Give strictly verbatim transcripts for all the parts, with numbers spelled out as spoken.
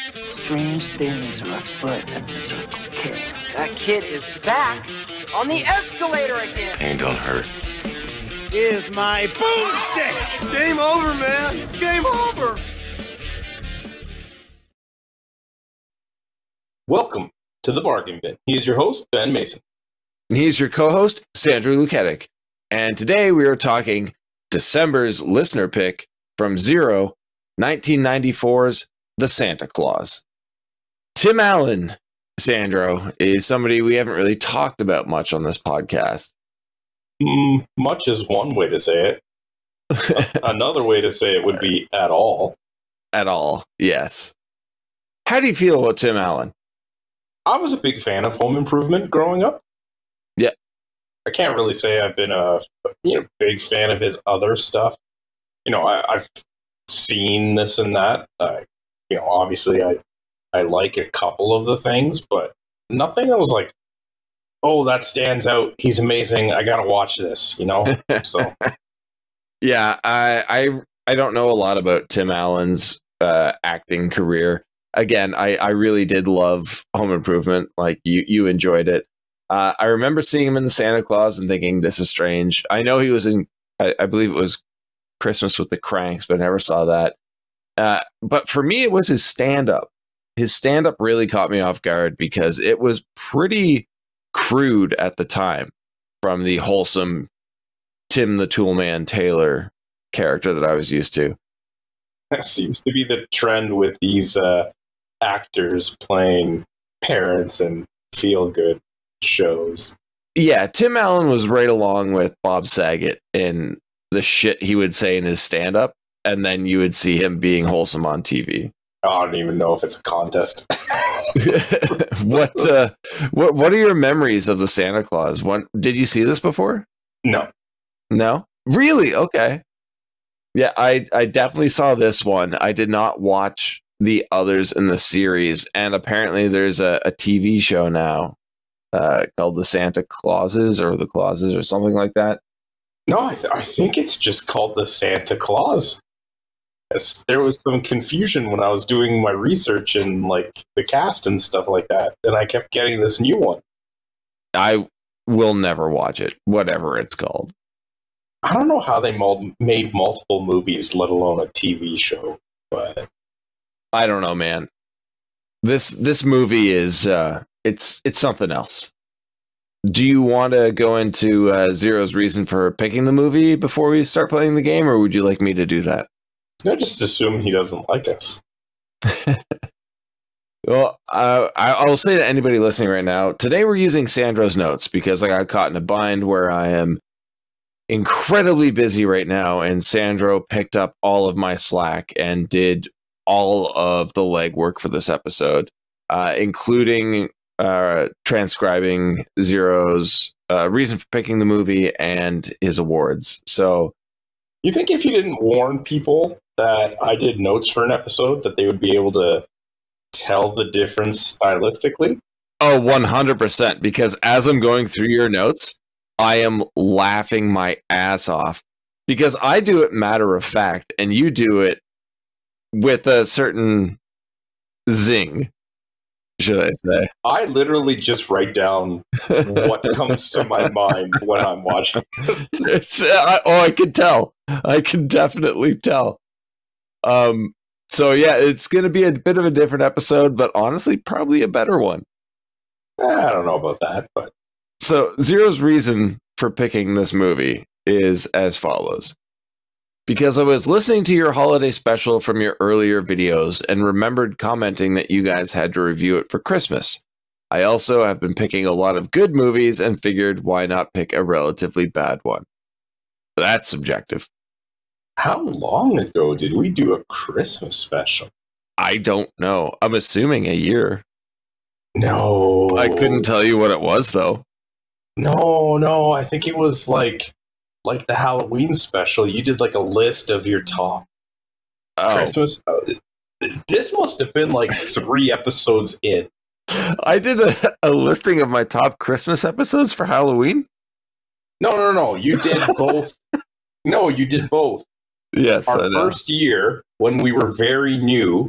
Strange things are afoot at the Circle K. That kid is back on the escalator again. Ain't gonna hurt. Is my boomstick! Game over, man. It's game over. Welcome to the Bargain Bin. He is your host, Ben Mason. And he's your co-host, Sandra Luketic. And today we are talking December's listener pick from Zero, nineteen ninety-four's The Santa Claus. Tim Allen, Sandro, is somebody we haven't really talked about much on this podcast. Mm, much is one way to say it. Another way to say it would be at all. At all, yes. How do you feel about Tim Allen? I was a big fan of Home Improvement growing up. Yeah. I can't really say I've been a you know big fan of his other stuff. You know, I, I've seen this and that. Uh, you know, obviously I I like a couple of the things, but nothing I was like, oh, that stands out. He's amazing. I gotta watch this, you know? So yeah, I I I don't know a lot about Tim Allen's uh, acting career. Again, I, I really did love Home Improvement. Like you, you enjoyed it. Uh, I remember seeing him in the Santa Claus and thinking, this is strange. I know he was in, I, I believe it was Christmas with the Cranks, but I never saw that. Uh, but for me, it was his stand-up. His stand-up really caught me off guard because it was pretty crude at the time from the wholesome Tim the Toolman Taylor character that I was used to. That seems to be the trend with these uh, actors playing parents and feel-good shows. Yeah, Tim Allen was right along with Bob Saget in the shit he would say in his stand-up, and then you would see him being wholesome on T V. I don't even know if it's a contest. what, uh, what what are your memories of the Santa Claus? When, did you see this before? No. No? Really? Okay. Yeah, I, I definitely saw this one. I did not watch the others in the series, and apparently there's a, a T V show now uh, called The Santa Clauses or The Clauses or something like that. No, I, th- I think it's just called The Santa Claus. Yes, there was some confusion when I was doing my research and like the cast and stuff like that, and I kept getting this new one. I will never watch it, whatever it's called. I don't know how they mul- made multiple movies, let alone a T V show, but I don't know, man. This this movie is uh, it's it's something else. Do you want to go into uh, Zero's reason for picking the movie before we start playing the game, or would you like me to do that? I just assume he doesn't like us. Well, uh, I, I'll say to anybody listening right now, today we're using Sandro's notes because I got caught in a bind where I am incredibly busy right now, and Sandro picked up all of my slack and did all of the legwork for this episode, uh, including uh, transcribing Zero's uh, reason for picking the movie and his awards. So, you think if you didn't warn people that I did notes for an episode, that they would be able to tell the difference stylistically? Oh, one hundred percent. Because as I'm going through your notes, I am laughing my ass off because I do it matter of fact and you do it with a certain zing, should I say. I literally just write down what comes to my mind when I'm watching. It's, uh, oh, I can tell. I can definitely tell. Um, so yeah, it's going to be a bit of a different episode, but honestly, probably a better one. I don't know about that, but so Zero's reason for picking this movie is as follows. Because I was listening to your holiday special from your earlier videos and remembered commenting that you guys had to review it for Christmas. I also have been picking a lot of good movies and figured why not pick a relatively bad one. That's subjective. How long ago did we do a Christmas special? I don't know. I'm assuming a year. No. I couldn't tell you what it was, though. No, no. I think it was like like the Halloween special. You did like a list of your top oh. Christmas. This must have been like three episodes in. I did a, a listing of my top Christmas episodes for Halloween. No, no, no. You did both. No, you did both. Yes, Our first year, when we were very new,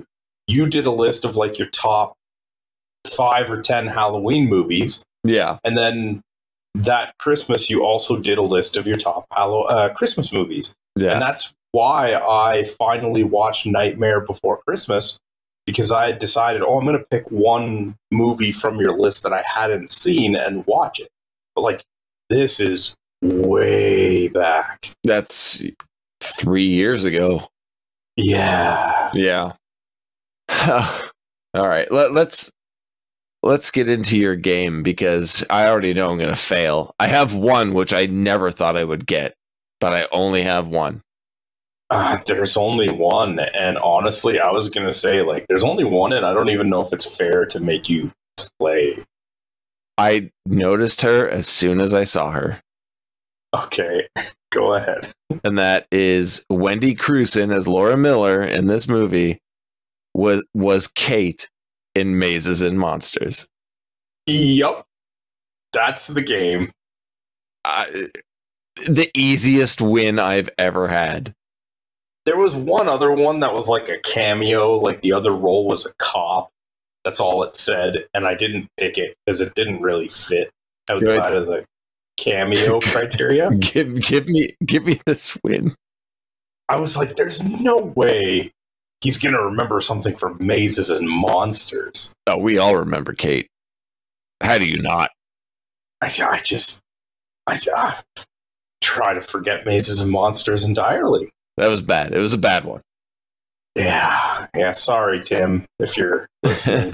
you did a list of like your top five or ten Halloween movies. Yeah. And then that Christmas, you also did a list of your top Hallow- uh, Christmas movies. Yeah. And that's why I finally watched Nightmare Before Christmas, because I had decided, oh, I'm going to pick one movie from your list that I hadn't seen and watch it. But like, this is way back. That's three years ago. Yeah. Yeah. All right. Let, let's let's get into your game, because I already know I'm going to fail. I have one which I never thought I would get, but I only have one. Uh, there's only one, and honestly, I was going to say, like, there's only one, and I don't even know if it's fair to make you play. I noticed her as soon as I saw her. Okay, go ahead. And that is Wendy Crewson as Laura Miller in this movie was was Kate in Mazes and Monsters. Yup. That's the game. I, the easiest win I've ever had. There was one other one that was like a cameo, like the other role was a cop. That's all it said, and I didn't pick it because it didn't really fit outside Good. of the cameo criteria. Give give me give me this win. I was like, there's no way he's going to remember something from Mazes and Monsters. Oh, we all remember Kate. How do you not? I, I just, I, I try to forget Mazes and Monsters entirely. That was bad. It was a bad one. Yeah, yeah. Sorry, Tim, if you're listening.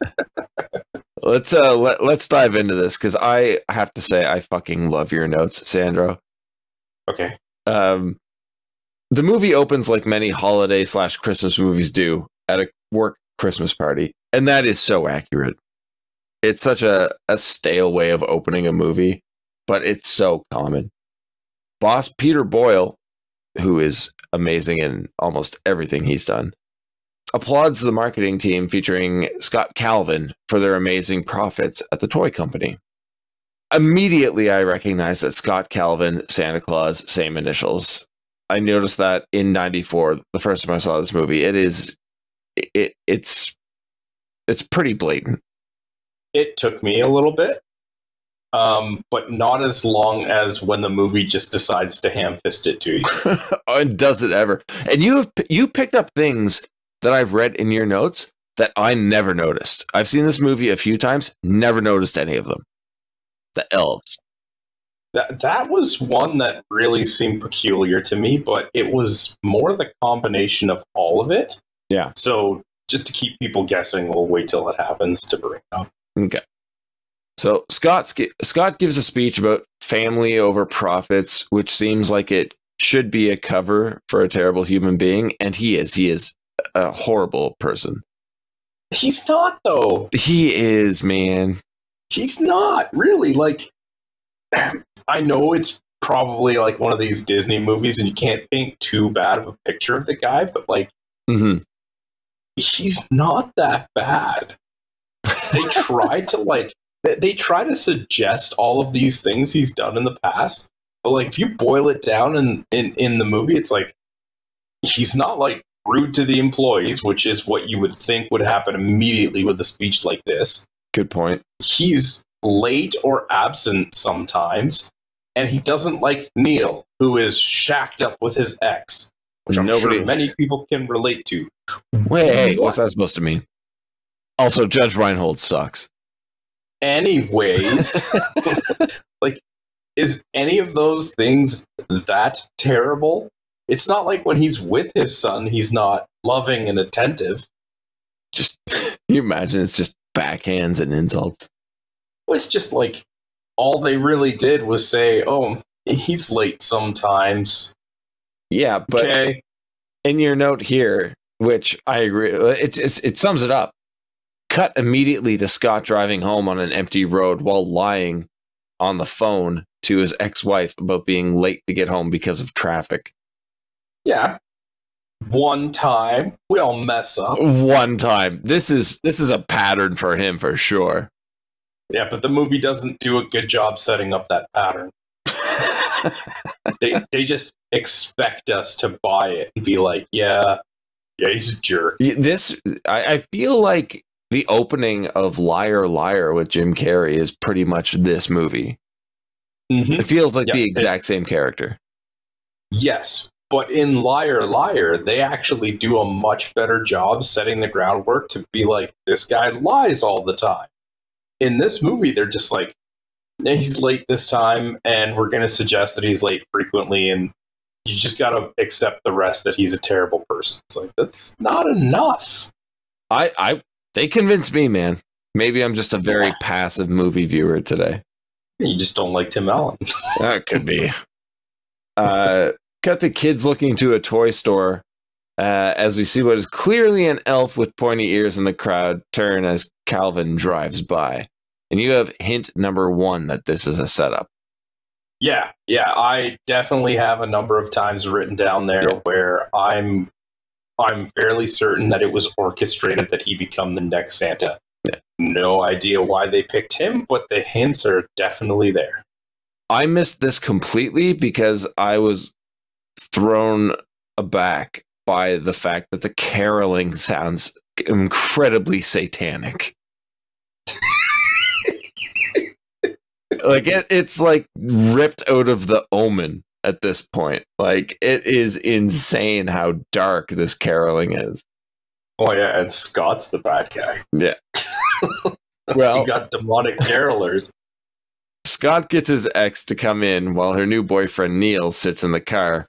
let's uh let, let's dive into this, because I have to say I fucking love your notes, Sandro. Okay. Um, the movie opens like many holiday slash Christmas movies do, at a work Christmas party, and that is so accurate. It's such a, a stale way of opening a movie, but it's so common. Boss Peter Boyle, who is amazing in almost everything he's done, applauds the marketing team featuring Scott Calvin for their amazing profits at the toy company. Immediately, I recognize that Scott Calvin, Santa Claus, same initials. I noticed that in ninety-four, the first time I saw this movie. It is, it it's, it's pretty blatant. It took me a little bit, um, but not as long as when the movie just decides to ham-fist it to you. And does it ever? And you have you picked up things that I've read in your notes that I never noticed. I've seen this movie a few times, never noticed any of them. The elves. That that was one that really seemed peculiar to me, but it was more the combination of all of it. Yeah. So just to keep people guessing, we'll wait till it happens to bring it up. Okay. So Scott Scott gives a speech about family over profits, which seems like it should be a cover for a terrible human being, and he is. He is a horrible person. He's not, though. He is, man. He's not, really. Like, I know it's probably like one of these Disney movies, and you can't paint too bad of a picture of the guy, but like, Mm-hmm. he's not that bad. They try to like, they, they try to suggest all of these things he's done in the past, but like, if you boil it down in, in, in the movie, it's like, he's not like rude to the employees, which is what you would think would happen immediately with a speech like this. Good point. He's late or absent sometimes, and he doesn't like Neil, who is shacked up with his ex, which I'm Nobody- sure many people can relate to. Wait, what's that supposed to mean? Also, Judge Reinhold sucks. Anyways, like, is any of those things that terrible? It's not like when he's with his son, he's not loving and attentive. Just, can you imagine? It's just backhands and insults. It's just like, all they really did was say, oh, he's late sometimes. Yeah, but Okay. in your note here, which I agree, it, it, it sums it up. Cut immediately to Scott driving home on an empty road while lying on the phone to his ex-wife about being late to get home because of traffic. Yeah. One time, we all mess up. One time. This is this is a pattern for him for sure. Yeah, but the movie doesn't do a good job setting up that pattern. They they just expect us to buy it and be like, yeah, Yeah, he's a jerk. This, I, I feel like the opening of Liar Liar with Jim Carrey is pretty much this movie. Mm-hmm. It feels like yeah, the exact it, same character. Yes, but in Liar Liar, they actually do a much better job setting the groundwork to be like, this guy lies all the time. In this movie, they're just like, he's late this time, and we're going to suggest that he's late frequently, and you just got to accept the rest that he's a terrible person. It's like, that's not enough. I, I, they convinced me, man. Maybe I'm just a very yeah. passive movie viewer today. You just don't like Tim Allen. That could be. Uh, cut to kids looking to a toy store uh, as we see what is clearly an elf with pointy ears in the crowd turn as Calvin drives by. And you have hint number one that this is a setup. Yeah, yeah, I definitely have a number of times written down there yeah. where I'm I'm fairly certain that it was orchestrated that he become the next Santa. Yeah. No idea why they picked him, but the hints are definitely there. I missed this completely because I was thrown aback by the fact that the caroling sounds incredibly satanic. Like it, it's like ripped out of The Omen at this point. Like it is insane how dark this caroling is. Oh yeah, and Scott's the bad guy. Yeah. Well, you got demonic carolers. Scott gets his ex to come in while her new boyfriend Neil sits in the car.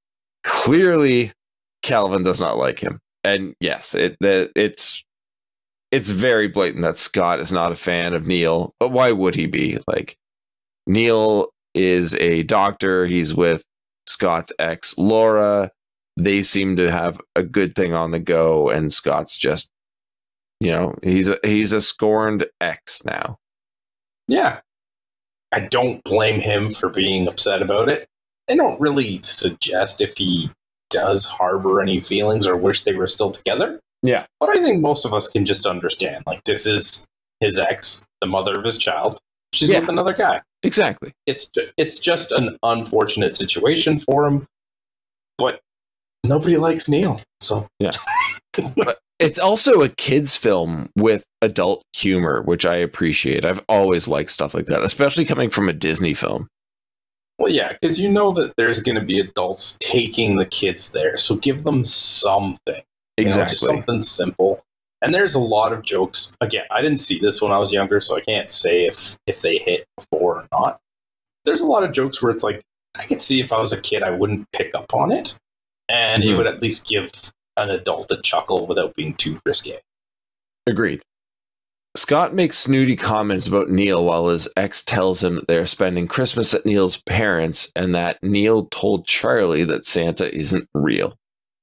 Clearly, Calvin does not like him, and yes, it the, it's it's very blatant that Scott is not a fan of Neil. But why would he be? Like, Neil is a doctor. He's with Scott's ex, Laura. They seem to have a good thing on the go, and Scott's just, you know, he's a, he's a scorned ex now. Yeah. I don't blame him for being upset about it. They don't really suggest if he does harbor any feelings or wish they were still together. Yeah. But I think most of us can just understand. Like, this is his ex, the mother of his child. She's yeah. with another guy. Exactly. It's ju- it's just an unfortunate situation for him. But nobody likes Neil. So yeah. But it's also a kid's film with adult humor, which I appreciate. I've always liked stuff like that, especially coming from a Disney film. Well, yeah, because you know that there's going to be adults taking the kids there, so give them something. Exactly. You know, just something simple. And there's a lot of jokes. Again, I didn't see this when I was younger, so I can't say if, if they hit before or not. There's a lot of jokes where it's like, I could see if I was a kid, I wouldn't pick up on it. And mm-hmm. it would at least give an adult a chuckle without being too risque. Agreed. Scott makes snooty comments about Neil while his ex tells him that they're spending Christmas at Neil's parents and that Neil told Charlie that Santa isn't real.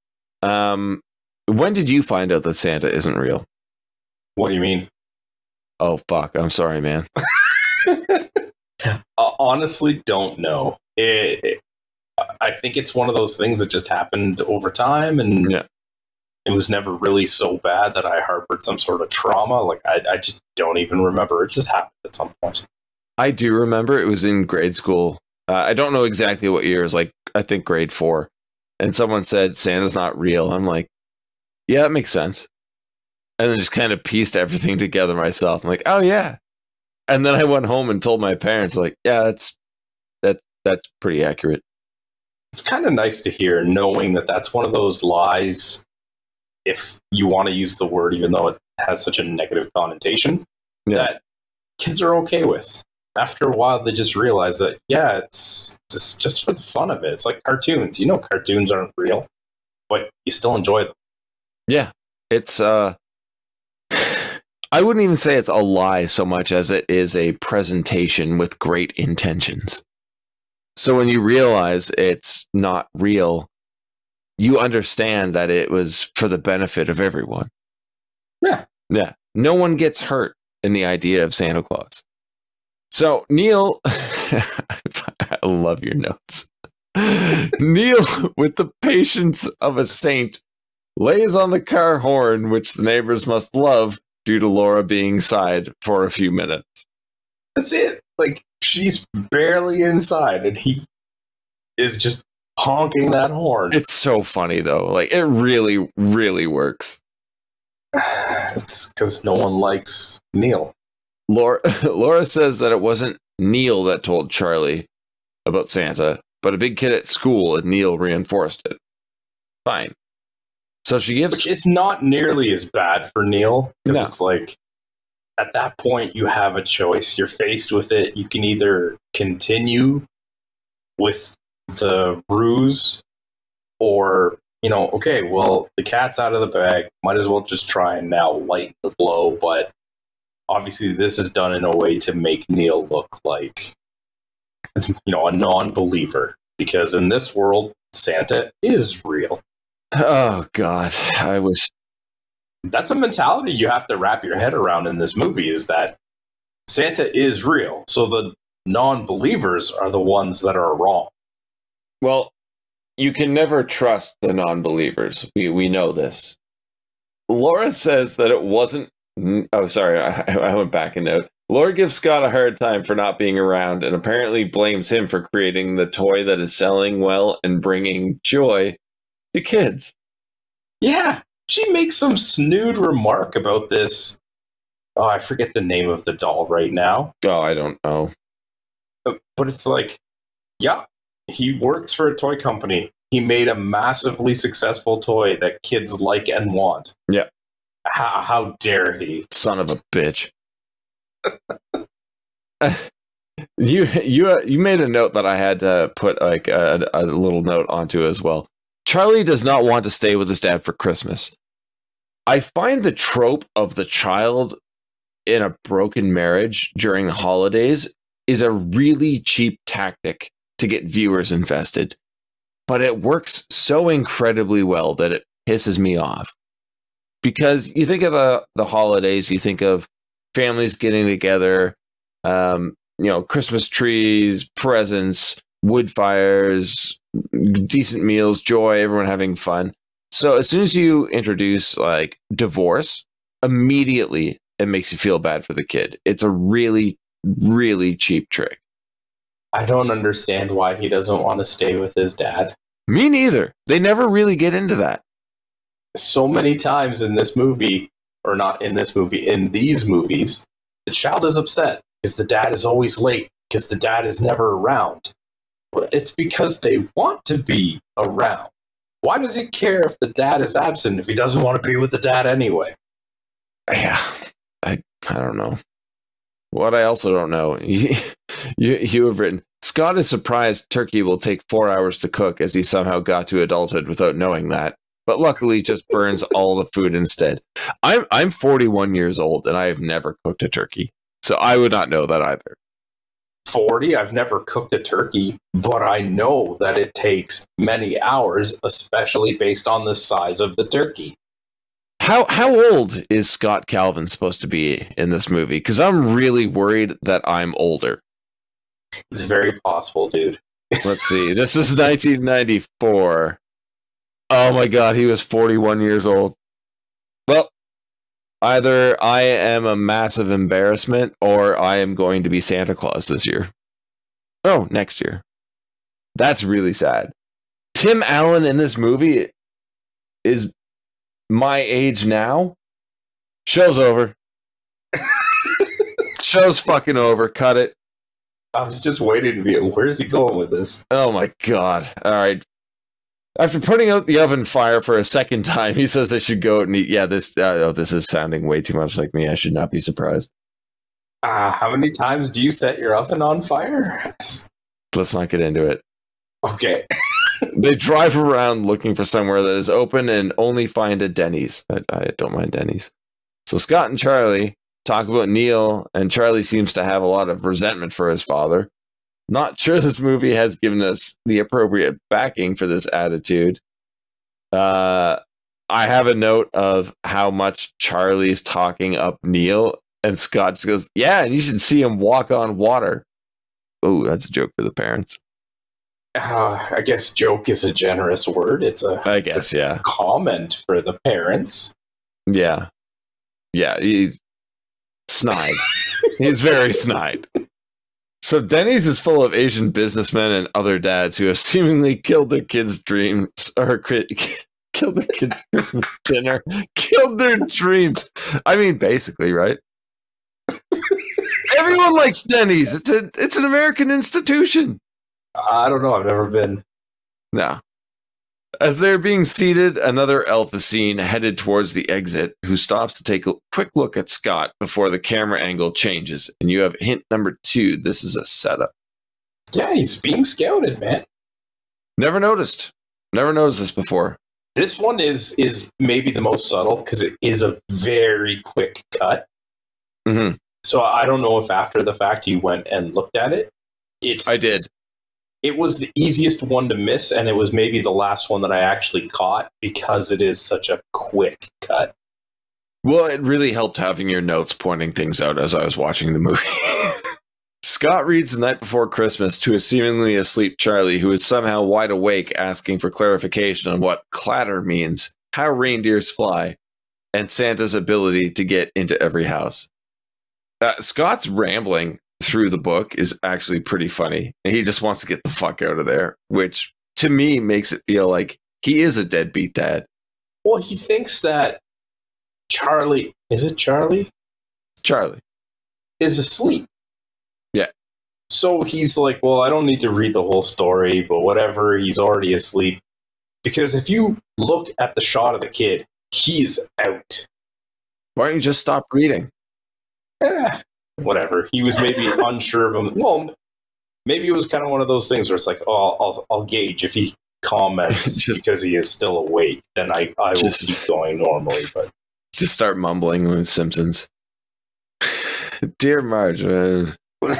Um, when did you find out that Santa isn't real? What do you mean? Oh, fuck. I'm sorry, man. uh, honestly, don't know. It, it, I think it's one of those things that just happened over time, and yeah. it was never really so bad that I harbored some sort of trauma. Like, I, I just don't even remember. It just happened at some point. I do remember it was in grade school. Uh, I don't know exactly what year. It was like, I think grade four. And someone said, Santa's not real. I'm like, yeah, that makes sense. And then just kind of pieced everything together myself. I'm like, oh, yeah. And then I went home and told my parents, like, yeah, that's that's that's pretty accurate. It's kind of nice to hear, knowing that that's one of those lies, if you want to use the word, even though it has such a negative connotation, yeah. that kids are okay with. After a while, they just realize that, yeah, it's just, just for the fun of it. It's like cartoons. You know cartoons aren't real, but you still enjoy them. Yeah. It's, uh, I wouldn't even say it's a lie so much as it is a presentation with great intentions. So when you realize it's not real, you understand that it was for the benefit of everyone. Yeah. Yeah. No one gets hurt in the idea of Santa Claus. So Neil, I love your notes. Neil, with the patience of a saint, lays on the car horn, which the neighbors must love due to Laura being inside for a few minutes. That's it. Like, she's barely inside, and he is just honking that horn. It's so funny though. Like it really, really works. It's because no one likes Neil. Laura, Laura says that it wasn't Neil that told Charlie about Santa, but a big kid at school, and Neil reinforced it. Fine. So she gives... Which is not nearly as bad for Neil, because No. it's like, at that point, you have a choice. You're faced with it. You can either continue with the ruse, or, you know, okay, well, the cat's out of the bag. Might as well just try and now lighten the blow, but obviously this is done in a way to make Neil look like, you know, a non-believer, because in this world, Santa is real. Oh, God. I wish... That's a mentality you have to wrap your head around in this movie, is that Santa is real. So the non-believers are the ones that are wrong. Well, you can never trust the non-believers. We, we know this. Laura says that it wasn't... Oh, sorry. I, I went back a note. Laura gives Scott a hard time for not being around and apparently blames him for creating the toy that is selling well and bringing joy to kids. Yeah, she makes some snood remark about this. Oh, I forget the name of the doll right now. Oh, I don't know. But it's like, yeah, he works for a toy company. He made a massively successful toy that kids like and want. Yeah. How, how dare he? Son of a bitch. you you uh, you made a note that I had to put like a, a little note onto as well. Charlie does not want to stay with his dad for Christmas. I find the trope of the child in a broken marriage during the holidays is a really cheap tactic to get viewers invested, but it works so incredibly well that it pisses me off. Because you think of the, the holidays, you think of families getting together, um, you know, Christmas trees, presents, wood fires, decent meals, joy, everyone having fun. So as soon as you introduce like divorce, immediately it makes you feel bad for the kid. It's a really, really cheap trick. I don't understand why he doesn't want to stay with his dad. Me neither. They never really get into that. So many times in this movie, or not in this movie, in these movies, the child is upset because the dad is always late, because the dad is never around. But it's because they want to be around. Why does he care if the dad is absent if he doesn't want to be with the dad anyway? Yeah, I I don't know. What I also don't know, you, you, you have written, Scott is surprised turkey will take four hours to cook as he somehow got to adulthood without knowing that. But luckily just burns all the food instead. I'm I'm forty-one years old and I have never cooked a turkey. So I would not know that either. forty, I've never cooked a turkey, but I know that it takes many hours, especially based on the size of the turkey. How how old is Scott Calvin supposed to be in this movie? Because I'm really worried that I'm older. It's very possible, dude. Let's see. This is nineteen ninety-four. Oh my god, he was forty-one years old. Well, either I am a massive embarrassment or I am going to be Santa Claus this year. Oh, next year. That's really sad. Tim Allen in this movie is my age now. Show's over. Show's fucking over. Cut it. I was just waiting to be. Where is he going with this? Oh my god. All right. After putting out the oven fire for a second time, he says I should go out and eat. Yeah, this uh, oh, this is sounding way too much like me. I should not be surprised. Uh, how many times do you set your oven on fire? Let's not get into it. Okay. They drive around looking for somewhere that is open and only find a Denny's. I, I don't mind Denny's. So Scott and Charlie talk about Neil, and Charlie seems to have a lot of resentment for his father. Not sure this movie has given us the appropriate backing for this attitude. Uh, I have a note of how much Charlie's talking up Neil, and Scott just goes, yeah, and you should see him walk on water. Oh, that's a joke for the parents. Uh, I guess joke is a generous word. It's a I guess, yeah. comment for the parents. Yeah. Yeah, he's snide. He's very snide. So Denny's is full of Asian businessmen and other dads who have seemingly killed their kids' dreams or cri- killed their kids' Christmas dinner, killed their dreams. I mean, basically, right? Everyone likes Denny's. It's a it's an American institution. I don't know. I've never been. No. As they're being seated, another elf is seen headed towards the exit, who stops to take a quick look at Scott before the camera angle changes. And you have hint number two. This is a setup. Yeah, he's being scouted, man. Never noticed. Never noticed this before. This one is is maybe the most subtle because it is a very quick cut. Mm-hmm. So I don't know if after the fact you went and looked at it. It's I did. It was the easiest one to miss, and it was maybe the last one that I actually caught because it is such a quick cut. Well, it really helped having your notes pointing things out as I was watching the movie. Scott reads The Night Before Christmas to a seemingly asleep Charlie, who is somehow wide awake, asking for clarification on what clatter means, how reindeers fly, and Santa's ability to get into every house. Uh, Scott's rambling through the book is actually pretty funny. He just wants to get the fuck out of there, which to me makes it feel like he is a deadbeat dad. Well, he thinks that Charlie, is it Charlie? Charlie. Is asleep. Yeah. So he's like, well, I don't need to read the whole story, but whatever, he's already asleep. Because if you look at the shot of the kid, he's out. Why don't you just stop reading? Eh. Whatever. He was maybe unsure of him. Well, maybe it was kind of one of those things where it's like, oh, I'll, I'll gauge if he comments just, because he is still awake, then I, I will just, keep going normally. But just start mumbling with Simpsons. Dear Marge, uh,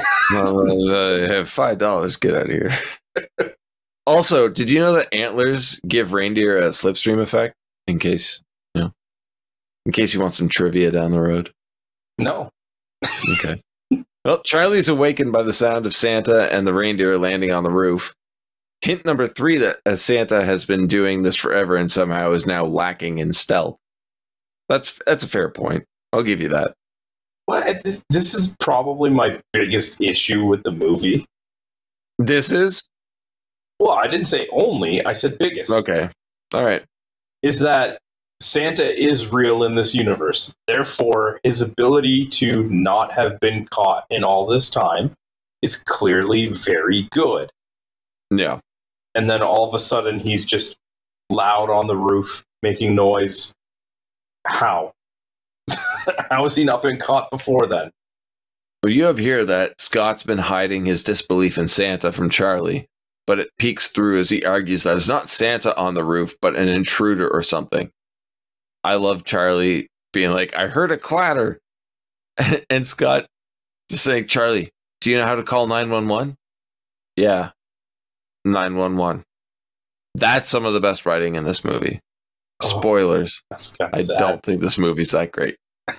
I have five dollars. Get out of here. Also, did you know that antlers give reindeer a slipstream effect? In case, you know, in case you want some trivia down the road. No. Okay. Well, Charlie's awakened by the sound of Santa and the reindeer landing on the roof. Hint number three, that as Santa has been doing this forever and somehow is now lacking in stealth. That's that's a fair point. I'll give you that. Well, this, this is probably my biggest issue with the movie. This is? Well, I didn't say only. I said biggest. Okay. All right. Is that Santa is real in this universe. Therefore, his ability to not have been caught in all this time is clearly very good. Yeah. And then all of a sudden, he's just loud on the roof, making noise. How? How has he not been caught before then? Well, you have here that Scott's been hiding his disbelief in Santa from Charlie, but it peeks through as he argues that it's not Santa on the roof, but an intruder or something. I love Charlie being like, I heard a clatter. And Scott just saying, Charlie, do you know how to call nine one one? Yeah. nine one one. That's some of the best writing in this movie. Oh, spoilers. That's kind of I sad. don't think this movie's that great.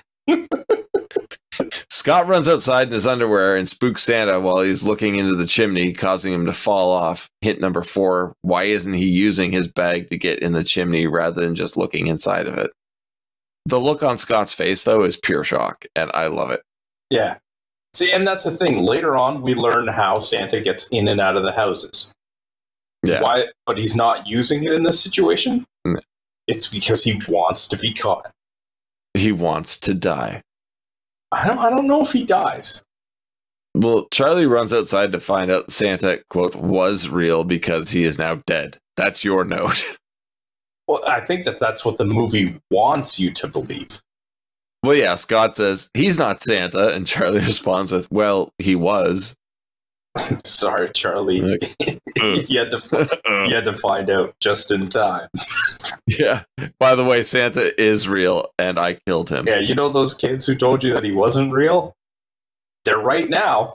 Scott runs outside in his underwear and spooks Santa while he's looking into the chimney, causing him to fall off. Hint number four, why isn't he using his bag to get in the chimney rather than just looking inside of it? The look on Scott's face, though, is pure shock, and I love it. Yeah. See, and that's the thing. Later on, we learn how Santa gets in and out of the houses. Yeah. Why? But he's not using it in this situation? No. It's because he wants to be caught. He wants to die. I don't, I don't know if he dies. Well, Charlie runs outside to find out Santa, quote, was real because he is now dead. That's your note. Well, I think that that's what the movie wants you to believe. Well, yeah, Scott says, he's not Santa, and Charlie responds with, well, he was. Sorry, Charlie. Like, you, had to, you had to find out just in time. Yeah. By the way, Santa is real, and I killed him. Yeah, you know those kids who told you that he wasn't real? They're right now.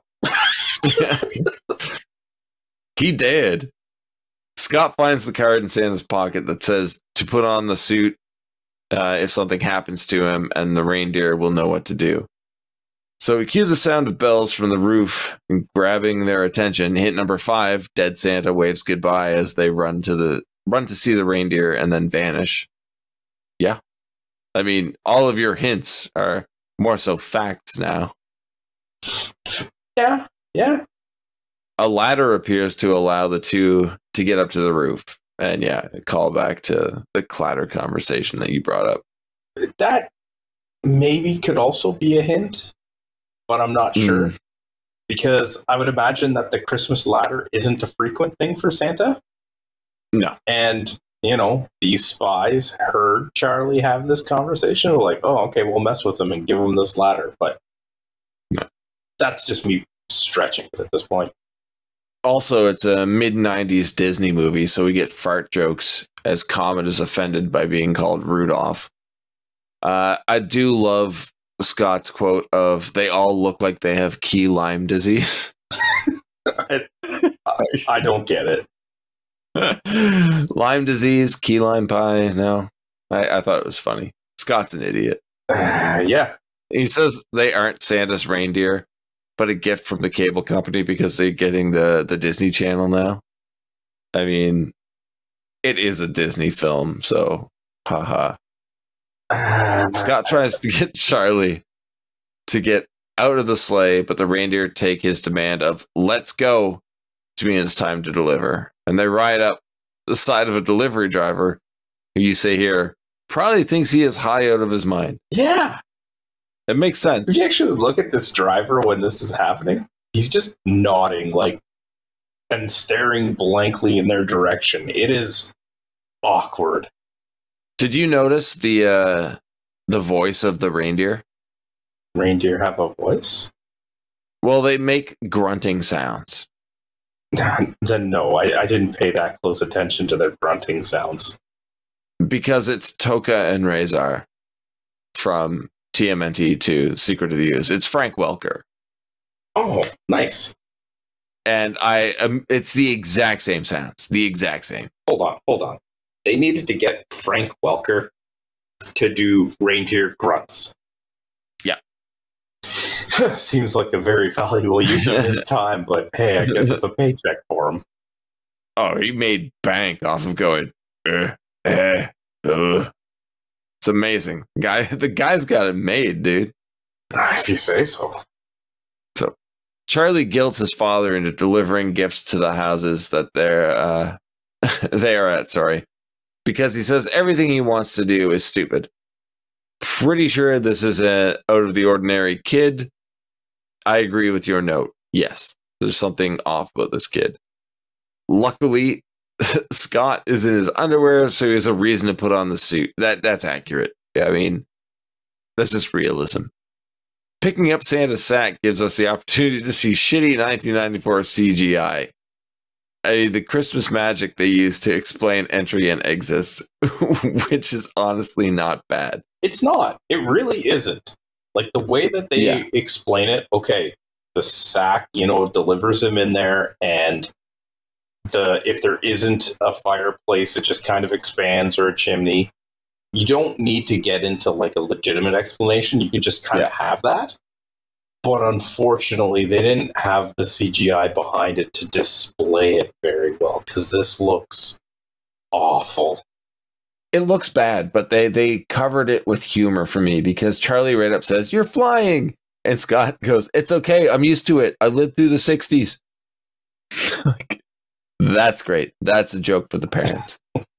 He did. Scott finds the card in Santa's pocket that says to put on the suit uh, if something happens to him, and the reindeer will know what to do. So we cue the sound of bells from the roof, grabbing their attention. Hint number five, dead Santa waves goodbye as they run to the run to see the reindeer and then vanish. Yeah. I mean, all of your hints are more so facts now. Yeah, yeah. a ladder appears to allow the two to get up to the roof. And yeah, call back to the clatter conversation that you brought up. That maybe could also be a hint, but I'm not sure. Mm. Because I would imagine that the Christmas ladder isn't a frequent thing for Santa. No. And, you know, these spies heard Charlie have this conversation. We're like, oh, okay, we'll mess with him and give him this ladder. But no. That's just me stretching it at this point. Also, it's a mid nineties Disney movie, so we get fart jokes as Comet is offended by being called Rudolph. Uh, I do love Scott's quote of, they all look like they have key Lyme disease. I, I, I don't get it. Lyme disease, key lime pie. No, I, I thought it was funny. Scott's an idiot. Uh, yeah. He says they aren't Santa's reindeer, but a gift from the cable company because they're getting the, the Disney Channel now. I mean, it is a Disney film, so haha. Uh, Scott tries to get Charlie to get out of the sleigh, but the reindeer take his demand of "let's go" to mean it's time to deliver. And they ride up the side of a delivery driver who you say here probably thinks he is high out of his mind. Yeah. It makes sense. If you actually look at this driver when this is happening, he's just nodding like and staring blankly in their direction. It is awkward. Did you notice the uh, the voice of the reindeer? Reindeer have a voice? Well, they make grunting sounds. Then no, I, I didn't pay that close attention to their grunting sounds. Because it's Toka and Razar from T M N T to Secret of the Ooze. It's Frank Welker. Oh, nice. And I, um, it's the exact same sounds. The exact same. Hold on, hold on. They needed to get Frank Welker to do reindeer grunts. Yeah. Seems like a very valuable use of his time, but hey, I guess it's a paycheck for him. Oh, he made bank off of going, uh, uh, uh. It's amazing. Guy, the guy's got it made, dude. If you say so. So, Charlie guilts his father into delivering gifts to the houses that they're, uh, they are at, sorry. Because he says everything he wants to do is stupid. Pretty sure this is an out-of-the-ordinary kid. I agree with your note. Yes, there's something off about this kid. Luckily, Scott is in his underwear, so he has a reason to put on the suit. That That's accurate. I mean, that's just realism. Picking up Santa's sack gives us the opportunity to see shitty nineteen ninety-four C G I. I mean, the Christmas magic they use to explain entry and exits, which is honestly not bad. It's not. It really isn't. Like, the way that they yeah. explain it, okay, the sack, you know, delivers him in there, and the if there isn't a fireplace, it just kind of expands, or a chimney. You don't need to get into, like, a legitimate explanation. You can just kind yeah. of have that. But unfortunately, they didn't have the C G I behind it to display it very well, because this looks awful. It looks bad, but they, they covered it with humor for me, because Charlie right up says, "You're flying!" And Scott goes, "It's okay, I'm used to it. I lived through the sixties. That's great. That's a joke for the parents.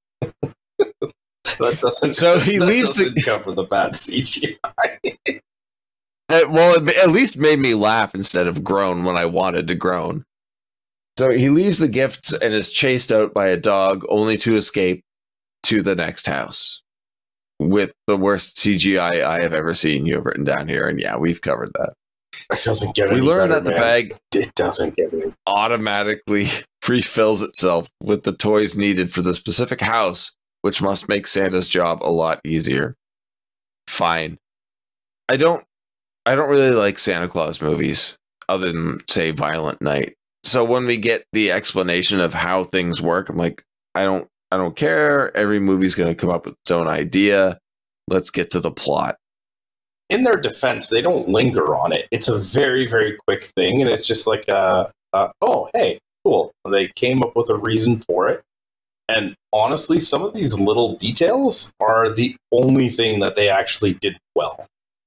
That doesn't, so he that leaves doesn't the cover the bad C G I. Uh, well, it at least made me laugh instead of groan when I wanted to groan. So he leaves the gifts and is chased out by a dog, only to escape to the next house with the worst C G I I have ever seen. You have written down here, and yeah, we've covered that. It doesn't get we any learned better, that the man. bag it doesn't get any. automatically refills itself with the toys needed for the specific house, which must make Santa's job a lot easier. Fine. I don't I don't really like Santa Claus movies, other than, say, Violent Night. So when we get the explanation of how things work, I'm like, I don't I don't care. Every movie's going to come up with its own idea. Let's get to the plot. In their defense, they don't linger on it. It's a very, very quick thing, and it's just like, uh, uh, oh, hey, cool. They came up with a reason for it. And honestly, some of these little details are the only thing that they actually did well.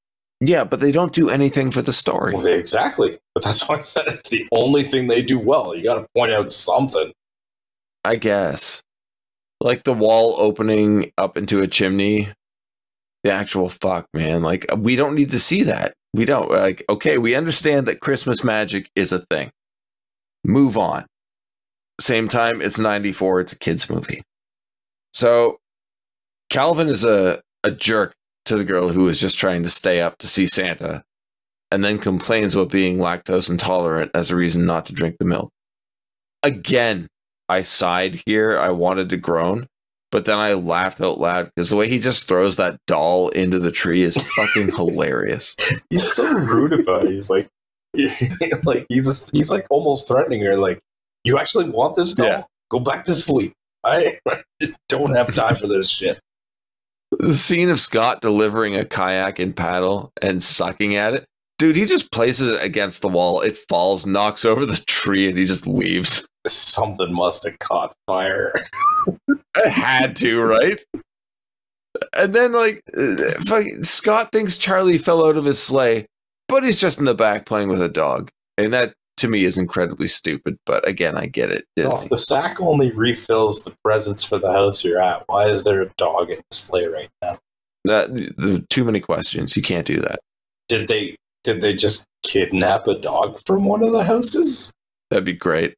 Yeah, but they don't do anything for the story. Well, exactly. But that's why I said it's the only thing they do well. You got to point out something. I guess. Like the wall opening up into a chimney. The actual fuck, man. Like, we don't need to see that. We don't. Like, okay, we understand that Christmas magic is a thing. Move on. Same time, it's ninety-four. It's a kid's movie. So, Calvin is a, a jerk to the girl who is just trying to stay up to see Santa, and then complains about being lactose intolerant as a reason not to drink the milk. Again, I sighed here. I wanted to groan, but then I laughed out loud because the way he just throws that doll into the tree is fucking hilarious. He's so rude about it. He's like, like he's just, he's like almost threatening her. Like, you actually want this doll? Yeah. Go back to sleep. I just don't have time for this shit. The scene of Scott delivering a kayak and paddle and sucking at it. Dude, he just places it against the wall. It falls, knocks over the tree, and he just leaves. Something must have caught fire. It had to, right? And then, like, uh, Scott thinks Charlie fell out of his sleigh, but he's just in the back playing with a dog. And that, to me, is incredibly stupid. But again, I get it. No, if the sack only refills the presents for the house you're at, why is there a dog in the sleigh right now? That, the, too many questions. You can't do that. Did they did they just kidnap a dog from one of the houses? That'd be great.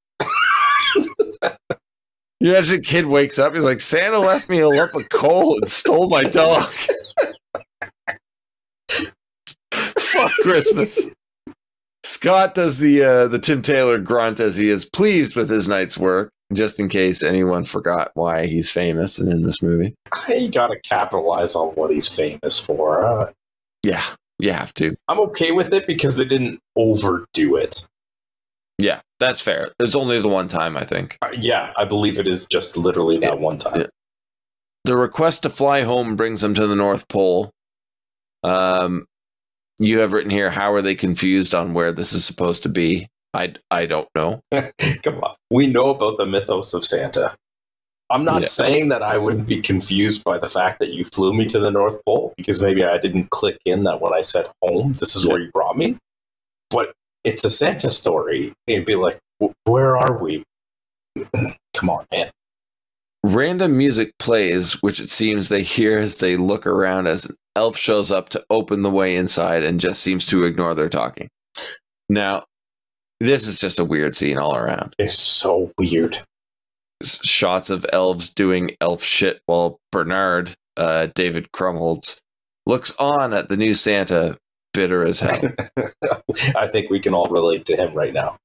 You imagine a kid wakes up, he's like, Santa left me a lump of coal and stole my dog. Fuck Christmas. Scott does the uh, the Tim Taylor grunt as he is pleased with his night's work, just in case anyone forgot why he's famous and in this movie. You gotta capitalize on what he's famous for. Uh, yeah, you have to. I'm okay with it because they didn't overdo it. Yeah, that's fair. It's only the one time, I think. Uh, yeah, I believe it is just literally that one time. Yeah. The request to fly home brings him to the North Pole. Um, you have written here, how are they confused on where this is supposed to be? I, I don't know. Come on. We know about the mythos of Santa. I'm not yeah. saying that I wouldn't be confused by the fact that you flew me to the North Pole, because maybe I didn't click in that when I said home, this is yeah. where you brought me. But it's a Santa story. It'd be like, where are we? Come on, man. Random music plays, which it seems they hear as they look around as an elf shows up to open the way inside and just seems to ignore their talking. Now, this is just a weird scene all around. It's so weird. Shots of elves doing elf shit while Bernard, uh, David Krumholtz, looks on at the new Santa, bitter as hell. I think we can all relate to him right now.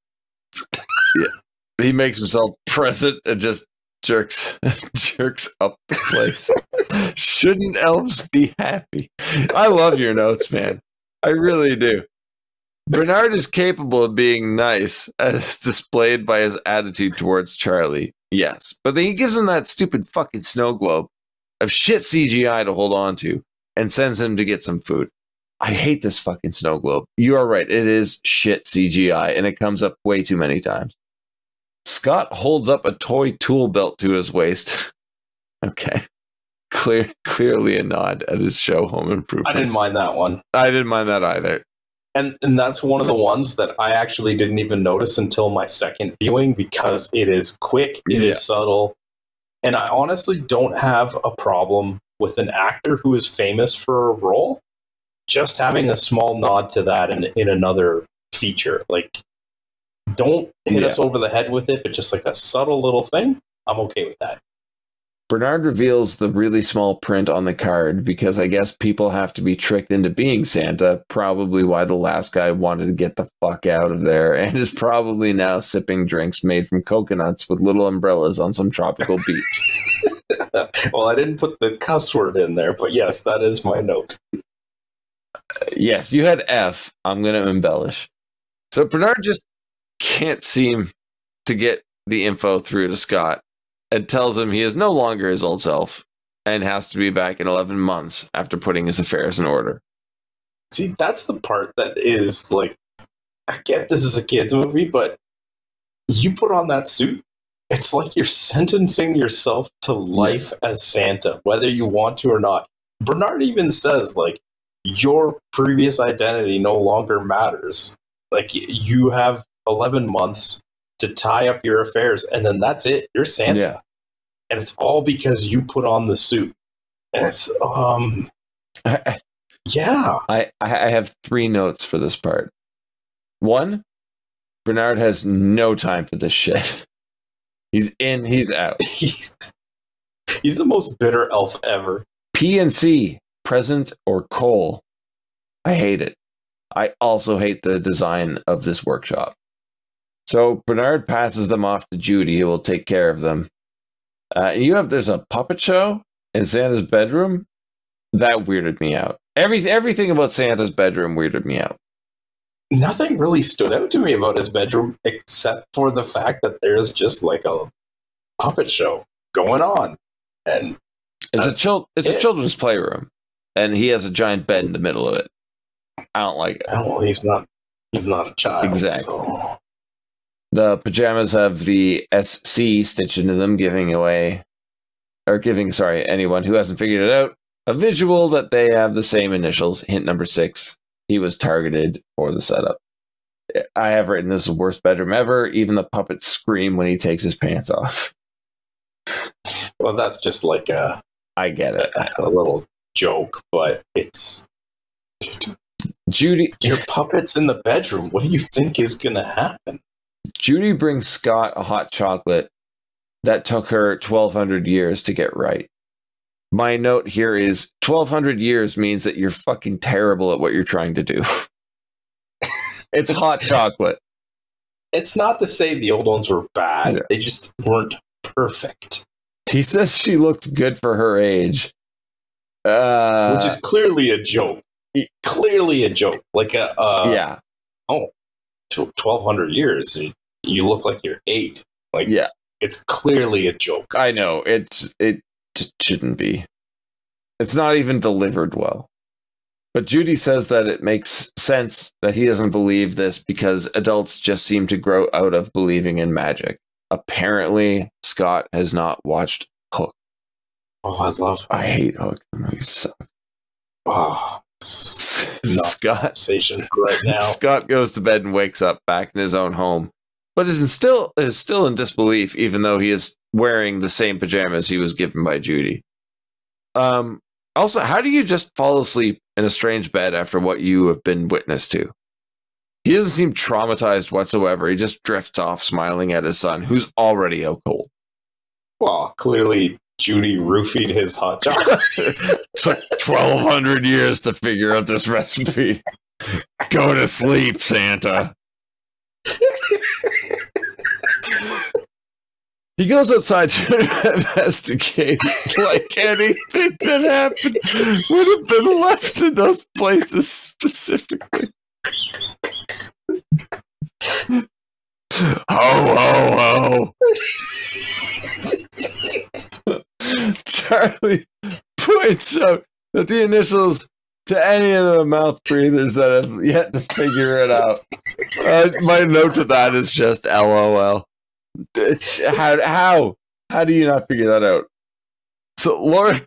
Yeah. He makes himself present and just jerks jerks up the place. Shouldn't elves be happy? I love your notes, man. I really do. Bernard is capable of being nice, as displayed by his attitude towards Charlie. Yes, but then he gives him that stupid fucking snow globe of shit C G I to hold on to and sends him to get some food. I hate this fucking snow globe. You are right. It is shit C G I, and it comes up way too many times. Scott holds up a toy tool belt to his waist. Okay. Clear, clearly a nod at his show Home Improvement. I didn't mind that one. I didn't mind that either. And and that's one of the ones that I actually didn't even notice until my second viewing, because it is quick, it yeah. is subtle, and I honestly don't have a problem with an actor who is famous for a role just having a small nod to that in, in another feature. Like, don't hit yeah. us over the head with it, but just like a subtle little thing, I'm okay with that. Bernard reveals the really small print on the card because I guess people have to be tricked into being Santa, probably why the last guy wanted to get the fuck out of there, and is probably now sipping drinks made from coconuts with little umbrellas on some tropical beach. Well, I didn't put the cuss word in there, but yes, that is my note. Uh, yes, you had F. I'm going to embellish. So Bernard just can't seem to get the info through to Scott, and tells him he is no longer his old self and has to be back in eleven months after putting his affairs in order. See, that's the part that is like, I get this is a kid's movie, but you put on that suit, it's like you're sentencing yourself to life as Santa, whether you want to or not. Bernard even says, like, your previous identity no longer matters. Like, you have eleven months to tie up your affairs, and then that's it. You're Santa. Yeah. And it's all because you put on the suit. And it's, um, yeah. I, I have three notes for this part. One, Bernard has no time for this shit. He's in, he's out. He's, he's the most bitter elf ever. P and C, present or coal. I hate it. I also hate the design of this workshop. So Bernard passes them off to Judy, who will take care of them. Uh, you have there's a puppet show in Santa's bedroom. That weirded me out. Every, everything about Santa's bedroom weirded me out. Nothing really stood out to me about his bedroom except for the fact that there's just like a puppet show going on. And it's a chil- it's it. a children's playroom. And he has a giant bed in the middle of it. I don't like it. Well, he's not he's not a child. Exactly. So. The pajamas have the S C stitched into them, giving away, or giving, sorry, anyone who hasn't figured it out, a visual that they have the same initials. Hint number six. He was targeted for the setup. I have written this is the worst bedroom ever. Even the puppets scream when he takes his pants off. Well, that's just like a... I get it. A, a little joke, but it's... Judy... Your puppet's in the bedroom. What do you think is going to happen? Judy brings Scott a hot chocolate that took her twelve hundred years to get right. My note here is twelve hundred years means that you're fucking terrible at what you're trying to do. It's hot chocolate. It's not to say the old ones were bad. Yeah. They just weren't perfect. He says she looks good for her age. Uh, Which is clearly a joke. Clearly a joke. Like a... Uh, yeah. Oh, twelve hundred years. You look like you're eight. Like, yeah. It's clearly a joke. I know. It's, it just shouldn't be. It's not even delivered well. But Judy says that it makes sense that he doesn't believe this because adults just seem to grow out of believing in magic. Apparently, Scott has not watched Hook. Oh, I love Hook. I hate Hook. The movie sucks. Oh, Scott, right now. Scott goes to bed and wakes up back in his own home, but is in still is still in disbelief, even though he is wearing the same pajamas he was given by Judy. Um. Also, how do you just fall asleep in a strange bed after what you have been witness to? He doesn't seem traumatized whatsoever. He just drifts off, smiling at his son, who's already out cold. Well, clearly Judy roofied his hot chocolate. Took twelve hundred years to figure out this recipe. Go to sleep, Santa. He goes outside to investigate, like anything that happened would have been left in those places specifically. Ho, ho, ho. Charlie points out that the initials to any of the mouth breathers that have yet to figure it out. Uh, my note to that is just L O L. It's, how how how do you not figure that out? So Laura,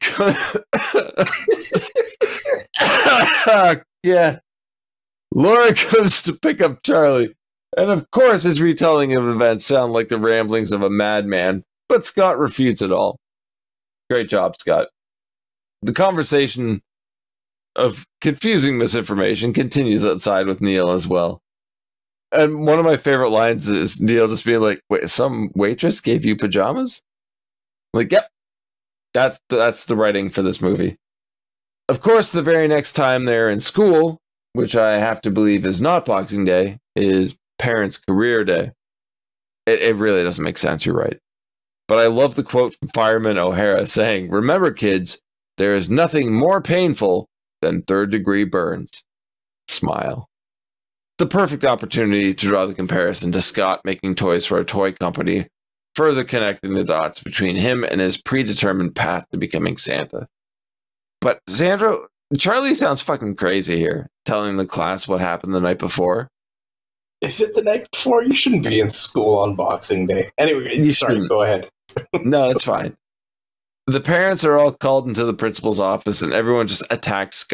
yeah, Laura comes to pick up Charlie, and of course his retelling of events sound like the ramblings of a madman. But Scott refutes it all. Great job, Scott. The conversation of confusing misinformation continues outside with Neil as well. And one of my favorite lines is Neil just being like, "Wait, some waitress gave you pajamas?" I'm like, yep, that's that's the writing for this movie. Of course, the very next time they're in school, which I have to believe is not Boxing Day, is Parents' Career Day. It, it really doesn't make sense. You're right, but I love the quote from Fireman O'Hara saying, "Remember, kids, there is nothing more painful than third-degree burns." Smile. The perfect opportunity to draw the comparison to Scott making toys for a toy company, further connecting the dots between him and his predetermined path to becoming Santa. But Sandra, Charlie sounds fucking crazy here, telling the class what happened the night before. Is it the night before? You shouldn't be in school on Boxing Day. Anyway, you sorry, shouldn't. Go ahead. No, it's fine. The parents are all called into the principal's office, and everyone just attacks Scott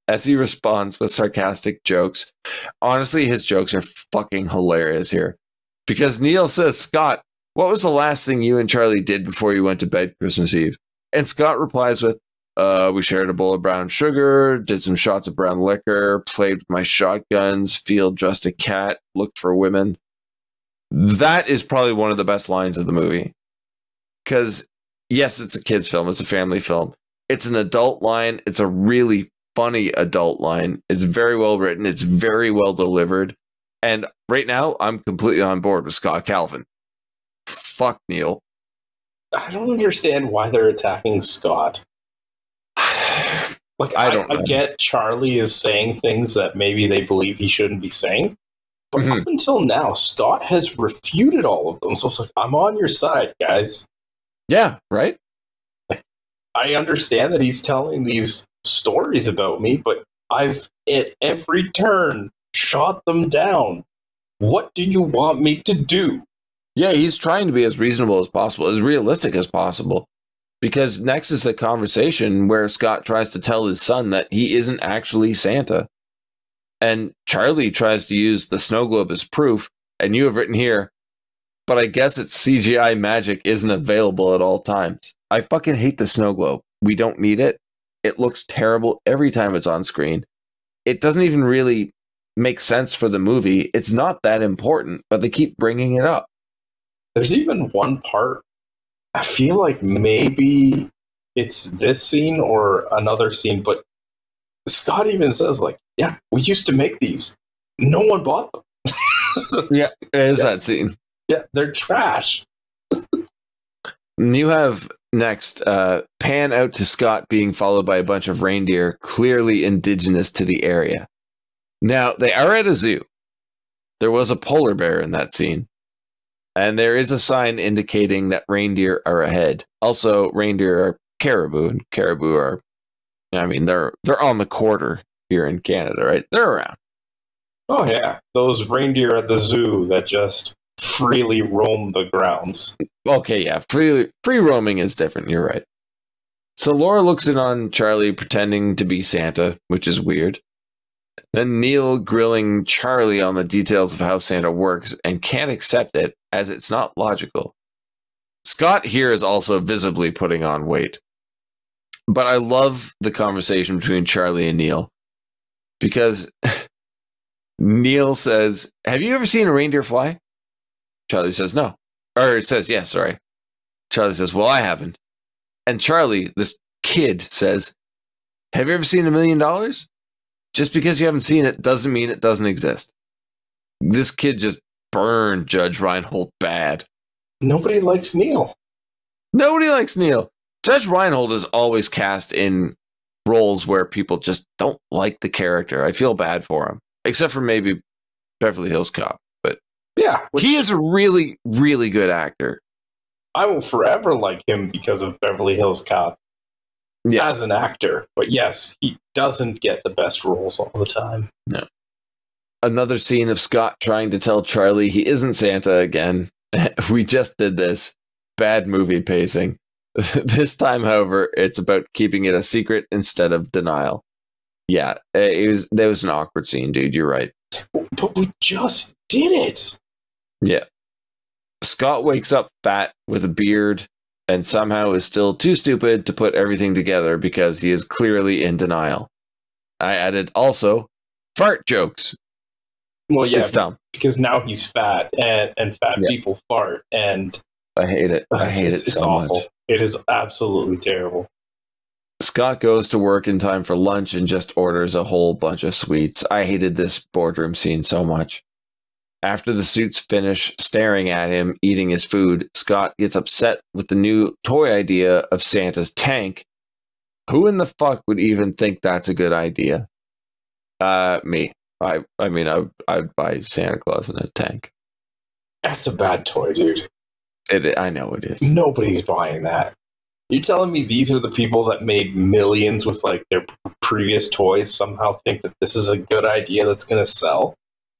as he responds with sarcastic jokes. Honestly, his jokes are fucking hilarious here. Because Neil says, Scott, what was the last thing you and Charlie did before you went to bed Christmas Eve? And Scott replies with, uh, we shared a bowl of brown sugar, did some shots of brown liquor, played with my shotguns, field dressed a cat, looked for women. That is probably one of the best lines of the movie. Because, yes, it's a kid's film. It's a family film. It's an adult line. It's a really funny adult line. It's very well written. It's very well delivered. And right now, I'm completely on board with Scott Calvin. Fuck Neil. I don't understand why they're attacking Scott. Like, I, don't I, I get Charlie is saying things that maybe they believe he shouldn't be saying. But mm-hmm. up until now, Scott has refuted all of them. So it's like, I'm on your side, guys. Yeah, right? I understand that he's telling these stories about me, but I've, at every turn, shot them down. What do you want me to do? Yeah, he's trying to be as reasonable as possible, as realistic as possible. Because next is the conversation where Scott tries to tell his son that he isn't actually Santa. And Charlie tries to use the snow globe as proof, and you have written here, but I guess its C G I magic isn't available at all times. I fucking hate the snow globe. We don't need it. It looks terrible every time it's on screen. It doesn't even really make sense for the movie. It's not that important, but they keep bringing it up. There's even one part, I feel like maybe it's this scene or another scene, but Scott even says, like, yeah, we used to make these. No one bought them. Yeah, it is yeah. that scene. Yeah, they're trash. You have next, uh, pan out to Scott being followed by a bunch of reindeer clearly indigenous to the area. Now, they are at a zoo. There was a polar bear in that scene. And there is a sign indicating that reindeer are ahead. Also, reindeer are caribou, and caribou are, I mean, they're they're on the quarter here in Canada, right? They're around. Oh, yeah. Those reindeer at the zoo that just freely roam the grounds. Okay, yeah. Free, free roaming is different. You're right. So Laura looks in on Charlie pretending to be Santa, which is weird. Then Neil grilling Charlie on the details of how Santa works and can't accept it as it's not logical. Scott here is also visibly putting on weight. But I love the conversation between Charlie and Neil. Because Neil says, have you ever seen a reindeer fly? Charlie says no. Or says yes, sorry. Charlie says, well, I haven't. And Charlie, this kid, says, have you ever seen a million dollars? Just because you haven't seen it doesn't mean it doesn't exist. This kid just burned Judge Reinhold bad. Nobody likes Neil. Nobody likes Neil. Judge Reinhold is always cast in roles where people just don't like the character. I feel bad for him. Except for maybe Beverly Hills Cop. But yeah, which, he is a really, really good actor. I will forever like him because of Beverly Hills Cop. Yeah. As an actor. But yes, he doesn't get the best roles all the time. No. Another scene of Scott trying to tell Charlie he isn't Santa again. We just did this. Bad movie pacing. This time, however, it's about keeping it a secret instead of denial. Yeah, it was, that was an awkward scene, dude. You're right. But we just did it. Yeah. Scott wakes up fat with a beard and somehow is still too stupid to put everything together because he is clearly in denial. I added also fart jokes. Well, yeah, it's dumb. Because now he's fat and, and fat yeah. people fart. And I hate it. I hate it's, it it's so awful. much. It is absolutely terrible. Scott goes to work in time for lunch and just orders a whole bunch of sweets. I hated this boardroom scene so much. After the suits finish staring at him eating his food, Scott gets upset with the new toy idea of Santa's tank. Who in the fuck would even think that's a good idea? Uh, me. I I mean, I, I'd buy Santa Claus in a tank. That's a bad toy, dude. It, I know it is. Nobody's buying that. You're telling me these are the people that made millions with like their previous toys somehow think that this is a good idea that's going to sell?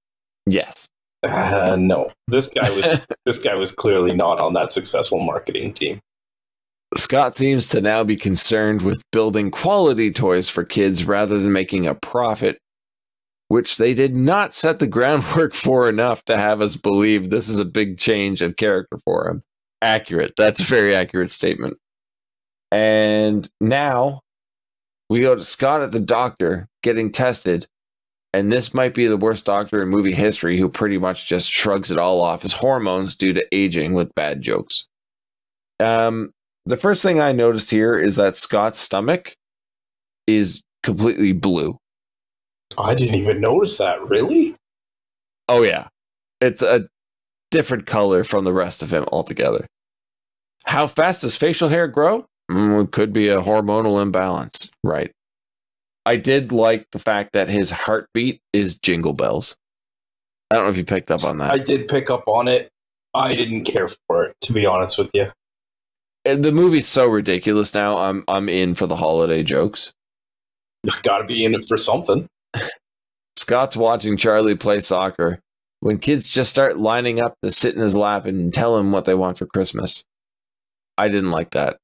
Yes. Uh, no. This guy was this guy was clearly not on that successful marketing team. Scott seems to now be concerned with building quality toys for kids rather than making a profit, which they did not set the groundwork for enough to have us believe this is a big change of character for him. Accurate. That's a very accurate statement. And now we go to Scott at the doctor getting tested, and this might be the worst doctor in movie history who pretty much just shrugs it all off as hormones due to aging with bad jokes. Um, the first thing I noticed here is that Scott's stomach is completely blue. I didn't even notice that. Really? Oh, yeah. It's a different color from the rest of him altogether. How fast does facial hair grow? Mm, it could be a hormonal imbalance, right? I did like the fact that his heartbeat is Jingle Bells. I don't know if you picked up on that. I did pick up on it. I didn't care for it, to be honest with you. And the movie's so ridiculous now. I'm I'm in for the holiday jokes. You gotta be in it for something. Scott's watching Charlie play soccer when kids just start lining up to sit in his lap and tell him what they want for Christmas. I didn't like that.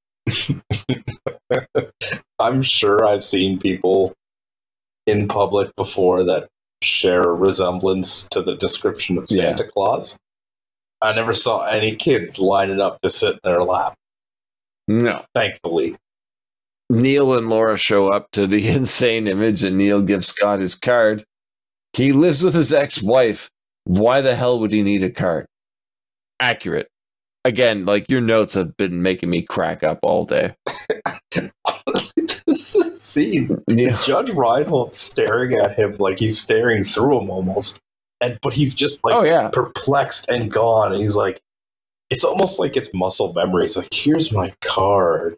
I'm sure I've seen people in public before that share a resemblance to the description of Santa Yeah. Claus. I never saw any kids lining up to sit in their lap, No. thankfully. Neil and Laura show up to the insane image, and Neil gives Scott his card. He lives with his ex-wife. Why the hell would he need a card? Accurate. Again, like, your notes have been making me crack up all day. This is scene. Neil, Judge Reinhold's staring at him like he's staring through him almost. And but he's just like oh, yeah. perplexed and gone. And he's like, it's almost like it's muscle memory. It's like, here's my card.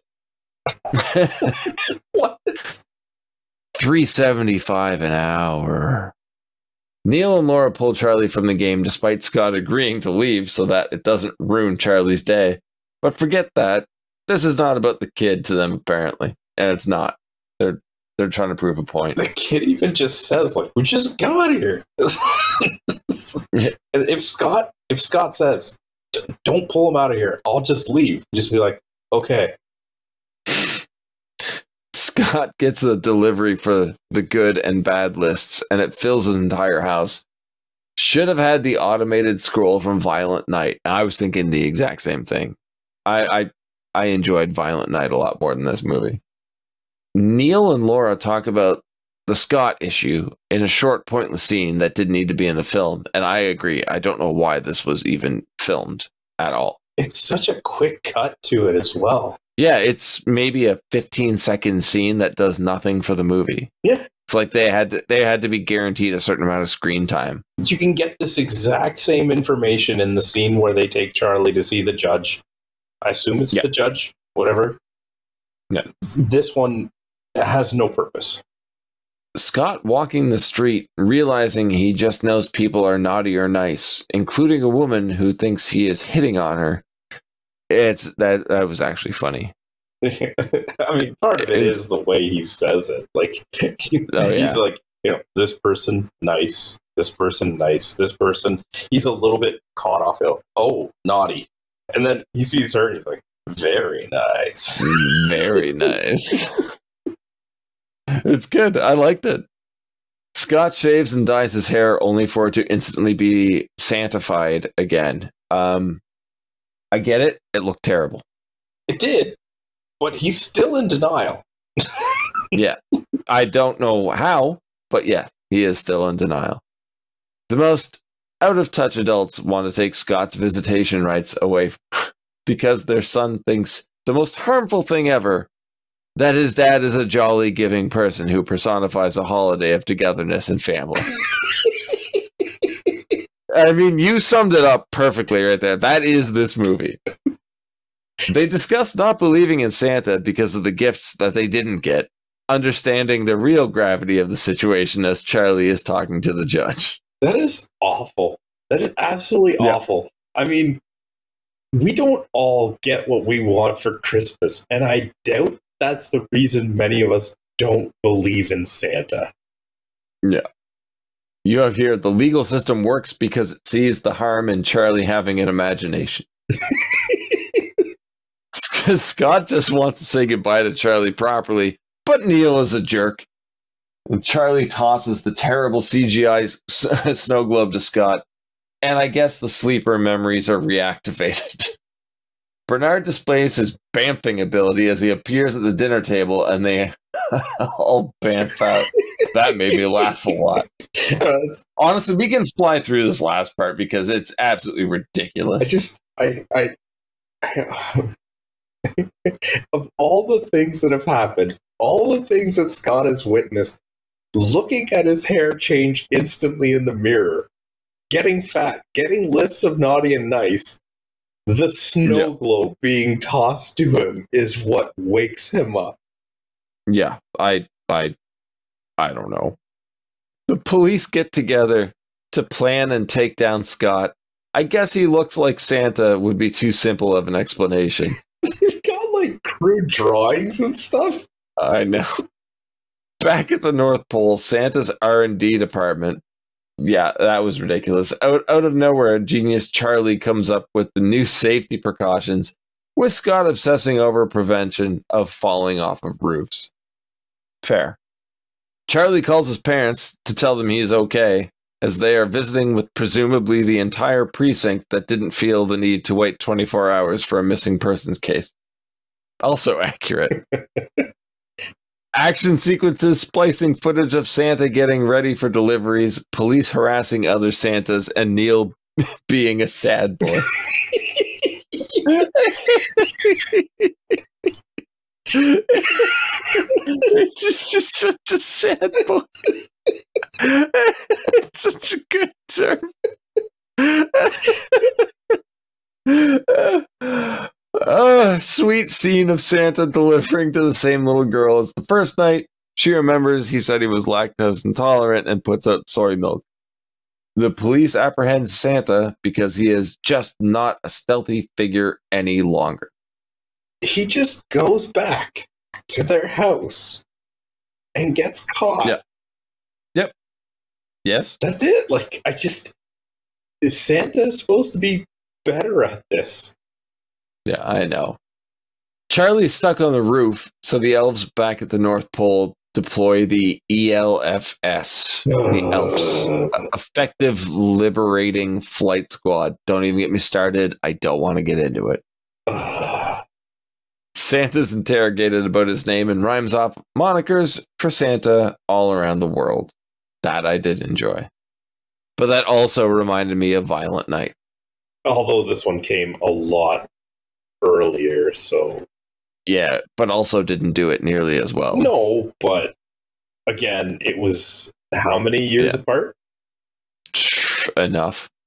What? three seventy-five an hour. Neil and Laura pull Charlie from the game despite Scott agreeing to leave so that it doesn't ruin Charlie's day. But forget that. This is not about the kid to them, apparently. And it's not. They're they're trying to prove a point. The kid even just says, like, we just got here. And if Scott if Scott says, don't pull him out of here, I'll just leave. Just be like, okay. Scott gets a delivery for the good and bad lists, and it fills his entire house. Should have had the automated scroll from Violent Night. I was thinking the exact same thing. I, I I enjoyed Violent Night a lot more than this movie. Neil and Laura talk about the Scott issue in a short, pointless scene that didn't need to be in the film, and I agree. I don't know why this was even filmed at all. It's such a quick cut to it as well. Yeah, it's maybe a fifteen second scene that does nothing for the movie. Yeah. It's like they had to, they had to be guaranteed a certain amount of screen time. You can get this exact same information in the scene where they take Charlie to see the judge. I assume it's Yeah. the judge, whatever. Yeah. This one has no purpose. Scott walking the street, realizing he just knows people are naughty or nice, including a woman who thinks he is hitting on her. It's that that was actually funny. I mean, part of it It's- is the way he says it. Like, he's, Oh, yeah. he's like, you know, this person, nice. This person, nice. This person, he's a little bit caught off. It. Oh, naughty. And then he sees her and he's like, very nice. Very nice. It's good. I liked it. Scott shaves and dyes his hair only for it to instantly be Santified again. Um, I get it. It looked terrible. It did, but he's still in denial. Yeah. I don't know how, but yeah, he is still in denial. The most out-of-touch adults want to take Scott's visitation rights away because their son thinks the most harmful thing ever, that his dad is a jolly, giving person who personifies a holiday of togetherness and family. I mean, you summed it up perfectly right there. That is this movie. They discuss not believing in Santa because of the gifts that they didn't get, understanding the real gravity of the situation as Charlie is talking to the judge. That is awful. That is absolutely Yeah. awful. I mean, we don't all get what we want for Christmas, and I doubt that's the reason many of us don't believe in Santa. You have here, the legal system works because it sees the harm in Charlie having an imagination. Scott just wants to say goodbye to Charlie properly, but Neil is a jerk. And Charlie tosses the terrible C G I s- snow globe to Scott, and I guess the sleeper memories are reactivated. Bernard displays his bamfing ability as he appears at the dinner table, and they all bamf out. That made me laugh a lot. Honestly, we can fly through this last part because it's absolutely ridiculous. I just, I, I, I of all the things that have happened, all the things that Scott has witnessed, looking at his hair change instantly in the mirror, getting fat, getting lists of naughty and nice, the snow Yeah. globe being tossed to him is what wakes him up. Yeah, I, I, I don't know. The police get together to plan and take down Scott. I guess he looks like Santa would be too simple of an explanation. They've got like crude drawings and stuff. I know. Back at the North Pole, Santa's R and D department. Yeah, that was ridiculous. Out, out of nowhere, genius Charlie comes up with the new safety precautions, with Scott obsessing over prevention of falling off of roofs. Fair. Charlie calls his parents to tell them he is okay, as they are visiting with presumably the entire precinct that didn't feel the need to wait twenty-four hours for a missing persons case. Also accurate. Action sequences splicing footage of Santa getting ready for deliveries, police harassing other Santas, and Neil being a sad boy. It's just, just such a sad boy. It's such a good term. Oh, sweet scene of Santa delivering to the same little girl as the first night. She remembers he said he was lactose intolerant and puts out soy milk. The police apprehend Santa because he is just not a stealthy figure any longer. He just goes back to their house and gets caught. Yep. Yep. Yes? That's it. Like, I just... Is Santa supposed to be better at this? Yeah, I know. Charlie's stuck on the roof, so the elves back at the North Pole deploy the E L F S, the Elves, Effective Liberating Flight Squad. Don't even get me started. I don't want to get into it. Santa's interrogated about his name and rhymes off monikers for Santa all around the world. That I did enjoy. But that also reminded me of Violent Night. Although this one came a lot earlier, so... Yeah, but also didn't do it nearly as well. No, but again, it was how many years Yeah. apart? Enough.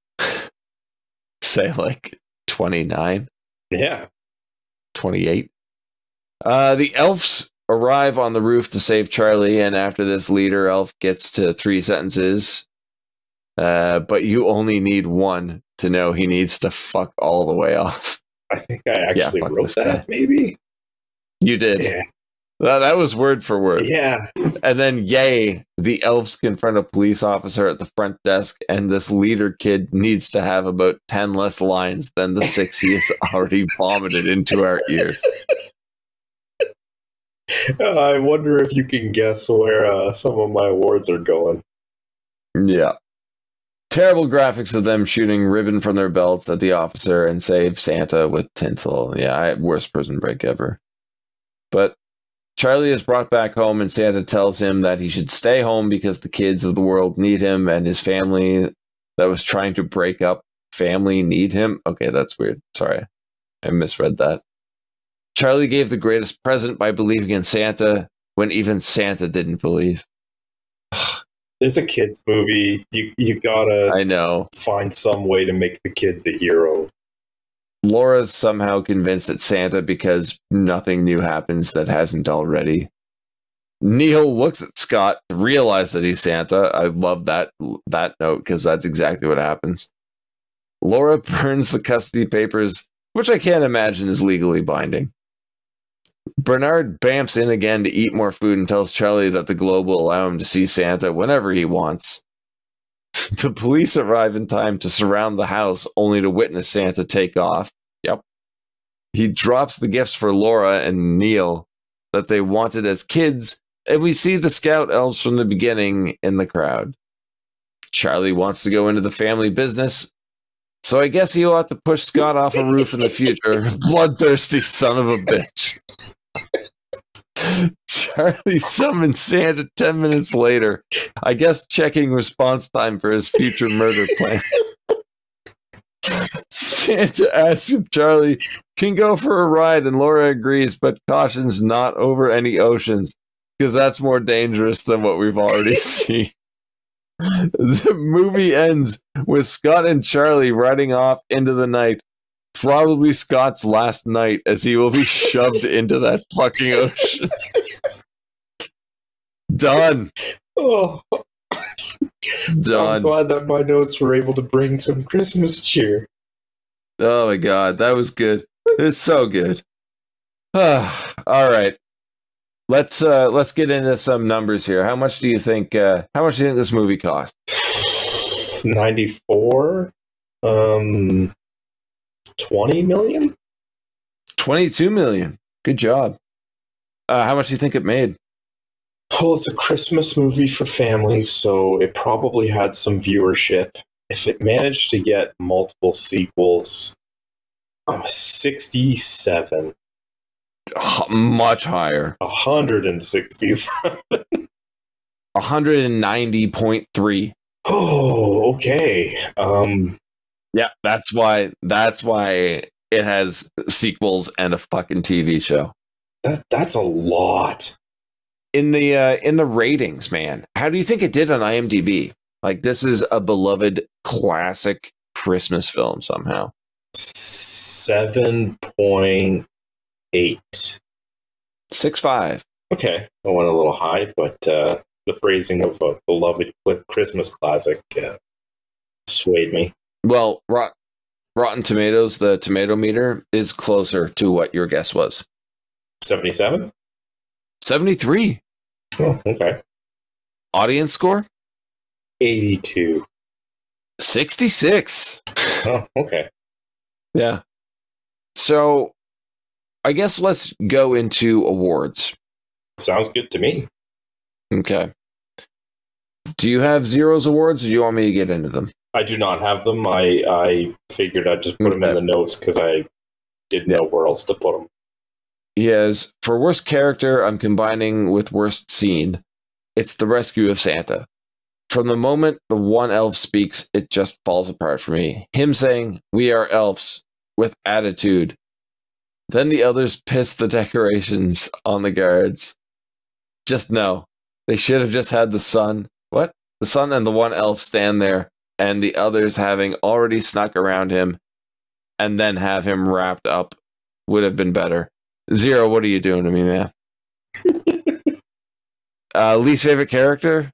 Say like twenty-nine, Yeah. twenty-eight. Uh, the elves arrive on the roof to save Charlie, and after this, leader elf gets to three sentences. Uh, but you only need one to know he needs to fuck all the way off. I think I actually fuck wrote this that, guy. maybe? You did. Yeah. That, that was word for word. Yeah. And then, yay, the elves confront a police officer at the front desk, and this leader kid needs to have about ten less lines than the six he has already vomited into our ears. Uh, I wonder if you can guess where uh, some of my awards are going. Yeah. Terrible graphics of them shooting ribbon from their belts at the officer and save Santa with tinsel. Yeah, I, worst prison break ever. But Charlie is brought back home, and Santa tells him that he should stay home because the kids of the world need him, and his family that was trying to break up family need him. Okay, that's weird. Sorry. I misread that. Charlie gave the greatest present by believing in Santa when even Santa didn't believe. There's a kid's movie. You you gotta I know. find some way to make the kid the hero. Laura's somehow convinced it's Santa because nothing new happens that hasn't already. Neil looks at Scott to realize that he's Santa. I love that that note because that's exactly what happens. Laura burns the custody papers, which I can't imagine is legally binding. Bernard bamps in again to eat more food and tells Charlie that the globe will allow him to see Santa whenever he wants. The police arrive in time to surround the house only to witness Santa take off. Yep. He drops the gifts for Laura and Neil that they wanted as kids, and we see the scout elves from the beginning in the crowd. Charlie wants to go into the family business, so I guess he'll have to push Scott off a roof in the future. Bloodthirsty son of a bitch. Charlie summons Santa ten minutes later, I guess checking response time for his future murder plan. Santa asks if Charlie can go for a ride, and Laura agrees, but cautions not over any oceans, because that's more dangerous than what we've already seen. The movie ends with Scott and Charlie riding off into the night. Probably Scott's last night, as he will be shoved into that fucking ocean. Done. Oh, Done. I'm glad that my notes were able to bring some Christmas cheer. Oh my god, that was good. It's so good. All right, let's uh, let's get into some numbers here. How much do you think? Uh, how much do you think this movie cost? ninety-four. Um, twenty million. Twenty-two million. Good job. Uh, how much do you think it made? Well, it's a Christmas movie for families, so it probably had some viewership. If it managed to get multiple sequels, uh, sixty-seven. H- much higher. one hundred sixty-seven. one hundred ninety point three. Oh, okay. Um, yeah, that's why. That's why it has sequels and a fucking T V show. That that's a lot. In the uh, in the ratings, man, how do you think it did on IMDb? Like, this is a beloved classic Christmas film somehow. seven point eight. six five. Okay, I went a little high, but uh, the phrasing of a beloved Christmas classic uh, swayed me. Well, Rot- Rotten Tomatoes, the tomato meter, is closer to what your guess was. seventy-seven? seventy-three. Oh, okay. Audience score? eighty-two. sixty-six. Oh, okay. Yeah. So, I guess let's go into awards. Sounds good to me. Okay. Do you have Zero's awards, or do you want me to get into them? I do not have them. I, I figured I'd just put them in the notes because I didn't know where else to put them. He has, for worst character, I'm combining with worst scene. It's the rescue of Santa. From the moment the one elf speaks, it just falls apart for me. Him saying, "We are elves," with attitude. Then the others piss the decorations on the guards. Just no. They should have just had the sun. What? The sun and the one elf stand there, and the others having already snuck around him, and then have him wrapped up would have been better. Zero, what are you doing to me, man? uh, least favorite character?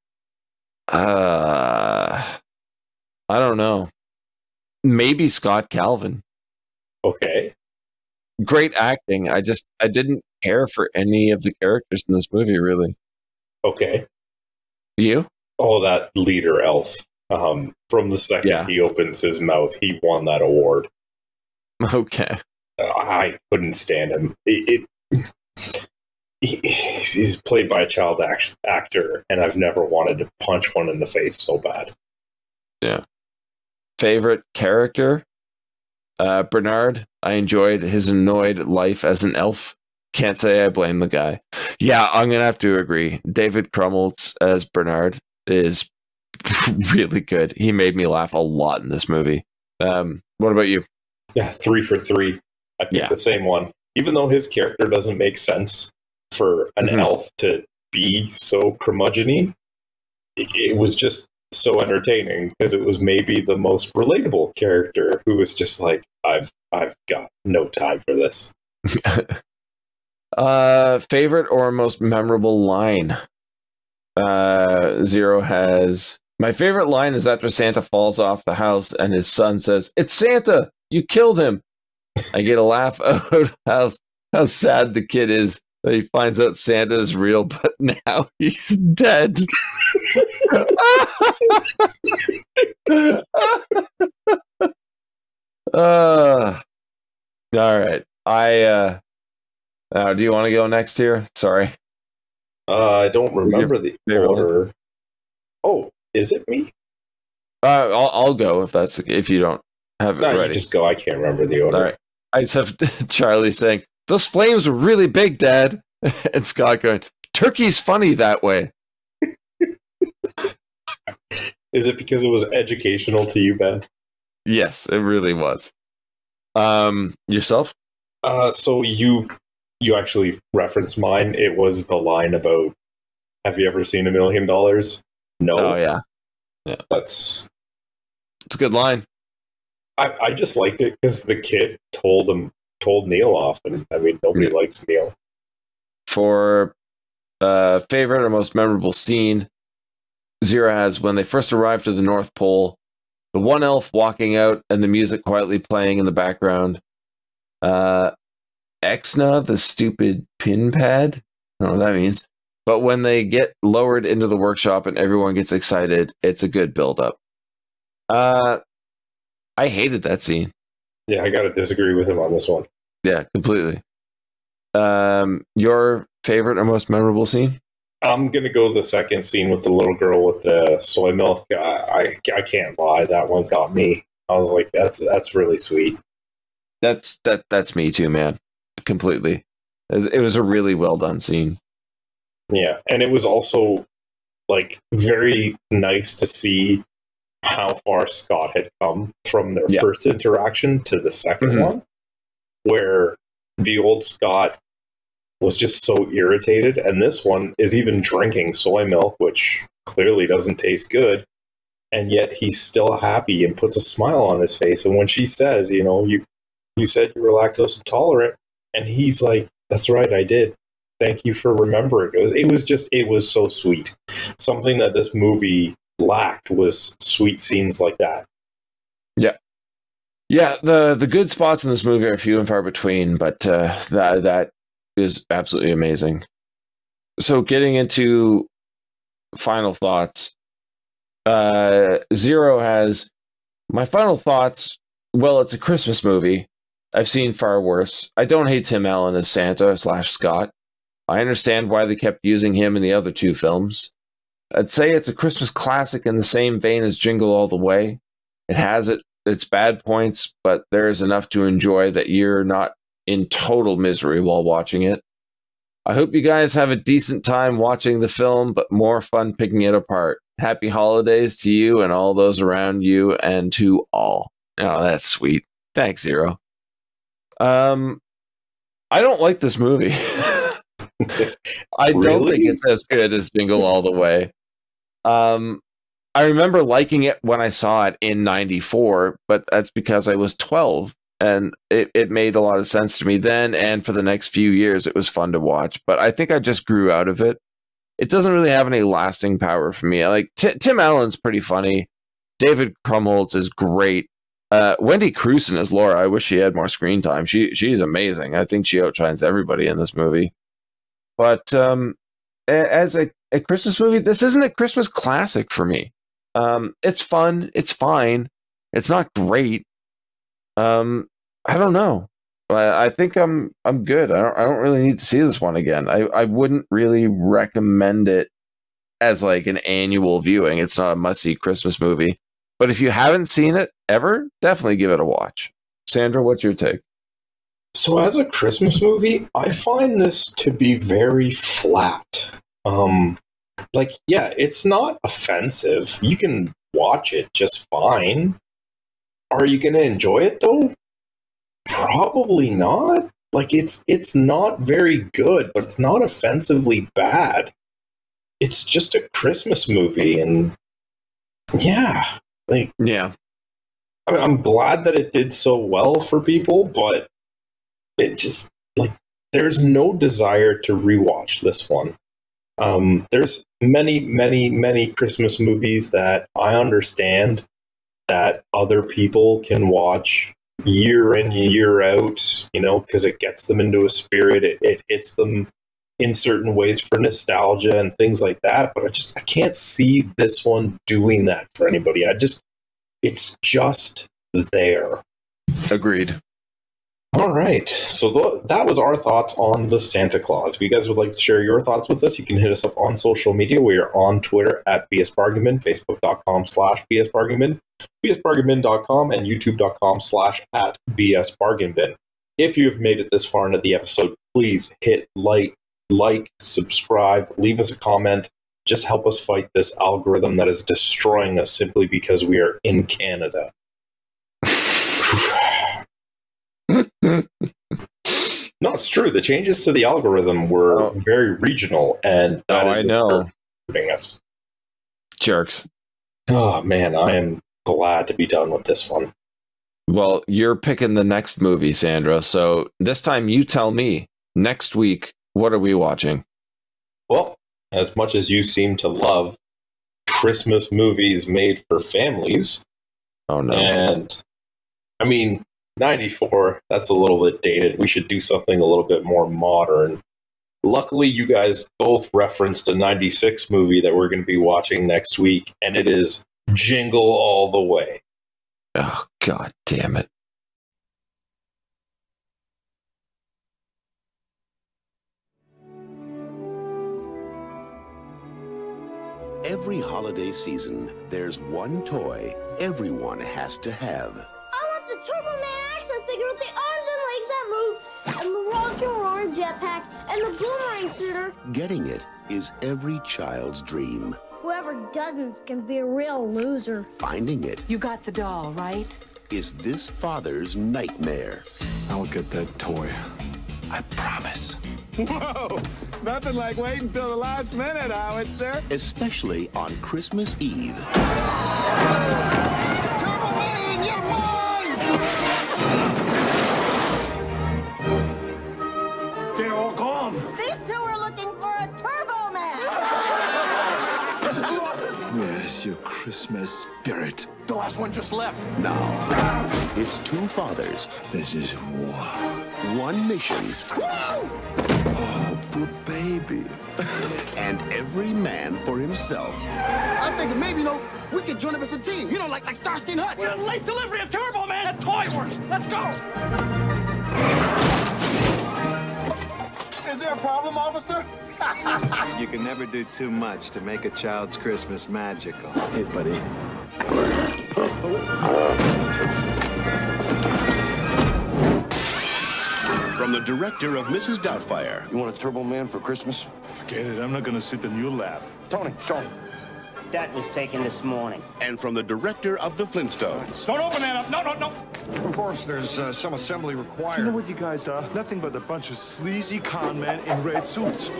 Uh, I don't know. Maybe Scott Calvin. Okay. Great acting. I just, I didn't care for any of the characters in this movie, really. Okay. You? Oh, that leader elf. Um, from the second Yeah. he opens his mouth, he won that award. Okay. I couldn't stand him. It, it he, he's played by a child act, actor, and I've never wanted to punch one in the face so bad. Yeah. Favorite character? Uh, Bernard. I enjoyed his annoyed life as an elf. Can't say I blame the guy. Yeah, I'm going to have to agree. David Krumholtz as Bernard is really good. He made me laugh a lot in this movie. Um, what about you? Yeah, three for three. I picked Yeah. the same one. Even though his character doesn't make sense for an Mhm. elf to be so curmudgeon-y, it, it was just so entertaining because it was maybe the most relatable character who was just like, I've I've got no time for this. uh, favorite or most memorable line? Uh, Zero has... My favorite line is after Santa falls off the house and his son says, "It's Santa! You killed him!" I get a laugh out of how, how sad the kid is that he finds out Santa is real, but now he's dead. uh, all right. I uh, uh do you want to go next here? Sorry. Uh, I don't remember the favorite order. Oh, is it me? Uh, I'll I'll go if that's if you don't have it No, ready. you just go. I can't remember the order. All right. I just have Charlie saying those flames were really big, Dad, and Scott going, "Turkey's funny that way." Is it because it was educational to you, Ben? Yes, it really was. Um, yourself? Uh, so you you actually referenced mine. It was the line about, "Have you ever seen a million dollars?" No. Oh yeah, yeah. That's It's a good line. I, I just liked it because the kid told him told Neil off, and I mean nobody Yeah. likes Neil. For uh, favorite or most memorable scene, Zero has when they first arrive to the North Pole, the one elf walking out and the music quietly playing in the background. Uh, Exna, the stupid pin pad. I don't know what that means. But when they get lowered into the workshop and everyone gets excited, it's a good build-up. Uh, I hated that scene. Yeah, I got to disagree with him on this one. Yeah, completely. Um, your favorite or most memorable scene? I'm gonna go the second scene with the little girl with the soy milk. I, I I can't lie, that one got me. I was like, that's that's really sweet. That's that. That's me too, man. Completely. It was a really well done scene. Yeah, and it was also like very nice to see how far Scott had come from their Yeah. first interaction to the second Mhm. one, where the old Scott was just so irritated, and this one is even drinking soy milk, which clearly doesn't taste good, and yet he's still happy and puts a smile on his face. And when she says, you know, you you said you were lactose intolerant, and he's like, that's right, I did. Thank you for remembering. It was, it was just, it was so sweet. Something that this movie lacked was sweet scenes like that. Yeah, the the good spots in this movie are few and far between, but uh, that that is absolutely amazing. So, getting into final thoughts, uh, Zero has my final thoughts. Well, it's a Christmas movie. I've seen far worse. I don't hate Tim Allen as Santa slash Scott. I understand why they kept using him in the other two films. I'd say it's a Christmas classic in the same vein as Jingle All the Way. It has it its bad points, but there is enough to enjoy that you're not in total misery while watching it. I hope you guys have a decent time watching the film, but more fun picking it apart. Happy holidays to you and all those around you and to all. Oh, that's sweet. Thanks, Zero. Um, I don't like this movie. I don't Really? think it's as good as Jingle All the Way. Um, I remember liking it when I saw it in ninety-four, but that's because I was twelve, and it, it made a lot of sense to me then, and for the next few years, it was fun to watch. But I think I just grew out of it. It doesn't really have any lasting power for me. Like T- Tim Allen's pretty funny. David Krumholtz is great. Uh, Wendy Crewson as Laura. I wish she had more screen time. She she's amazing. I think she outshines everybody in this movie. But um, a- as a, a Christmas movie, this isn't a Christmas classic for me. Um, it's fun. It's fine. It's not great. Um, I don't know. I, I think I'm I'm good. I don't I don't really need to see this one again. I, I wouldn't really recommend it as like an annual viewing. It's not a must-see Christmas movie. But if you haven't seen it ever, definitely give it a watch. Sandra, what's your take? So as a Christmas movie, I find this to be very flat. Um, like, yeah, it's not offensive. You can watch it just fine. Are you going to enjoy it though? Probably not. Like, it's it's not very good, but it's not offensively bad. It's just a Christmas movie, and yeah, like, Yeah. I mean, I'm glad that it did so well for people, but it just, like, there's no desire to rewatch this one. Um, there's many, many, many Christmas movies that I understand that other people can watch year in, year out, you know, because it gets them into a spirit. It, it hits them in certain ways for nostalgia and things like that. But I just, I can't see this one doing that for anybody. I just, it's just there. Agreed. All right. So th- that was our thoughts on the Santa Claus. If you guys would like to share your thoughts with us, you can hit us up on social media. We are on Twitter at bsbargainbin, facebook.com slash bsbargainbin, bsbargainbin dot com, and youtube.com slash at bsbargainbin. If you've made it this far into the episode, please hit like, like, subscribe, leave us a comment. Just help us fight this algorithm that is destroying us simply because we are in Canada. No, it's true. The changes to the algorithm were oh. very regional, and that oh, is I know. hurting us. Jerks. Oh, man, I am glad to be done with this one. Well, you're picking the next movie, Sandra, so this time you tell me, next week, what are we watching? Well, as much as you seem to love Christmas movies made for families, oh no, and I mean, ninety-four, that's a little bit dated. We should do something a little bit more modern. Luckily, you guys both referenced a ninety-six movie that we're going to be watching next week, and it is Jingle All the Way. Oh, God damn it. Every holiday season, there's one toy everyone has to have. I want the Turbo Man action figure with the arms and legs that move, and the rock and roll jetpack, and the boomerang shooter. Getting it is every child's dream. Whoever doesn't can be a real loser. Finding it You got the doll, right? is this father's nightmare. I'll get that toy. I promise. Whoa! Nothing like waiting until the last minute, Howitzer. Especially on Christmas Eve. Turbo Man, you're mine! They're all gone. These two are looking for a Turbo Man! Where's your Christmas spirit? The last one just left. Now, it's two fathers, This is war. one mission, Oh, poor baby. and every man for himself. I'm thinking maybe, you know, we could join up as a team. You know, like like Starsky and Hutch. We're late delivery of Turbo Man. That toy works. Let's go. Is there a problem, officer? You can never do too much to make a child's Christmas magical. Hey, buddy. From the director of Missus Doubtfire, You want a Turbo Man for Christmas? Forget it. I'm not gonna sit in your lap. Tony, show him. That was taken this morning. and from the director of The Flintstones. Don't open that up. No, no, no. Of course, there's uh, some assembly You know required. what you guys are? Nothing but a bunch of sleazy con men in red suits.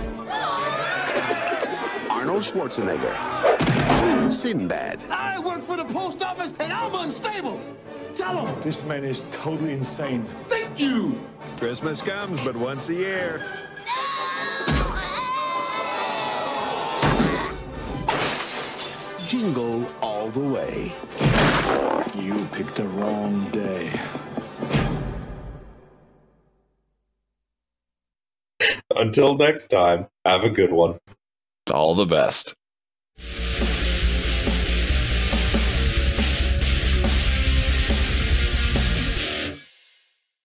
Arnold Schwarzenegger, Sinbad, I work for the post office, and I'm unstable. Tell him. This man is totally insane. Thank you. Christmas comes but once a year. Jingle All the Way. You picked the wrong day. Until next time, have a good one. All the best.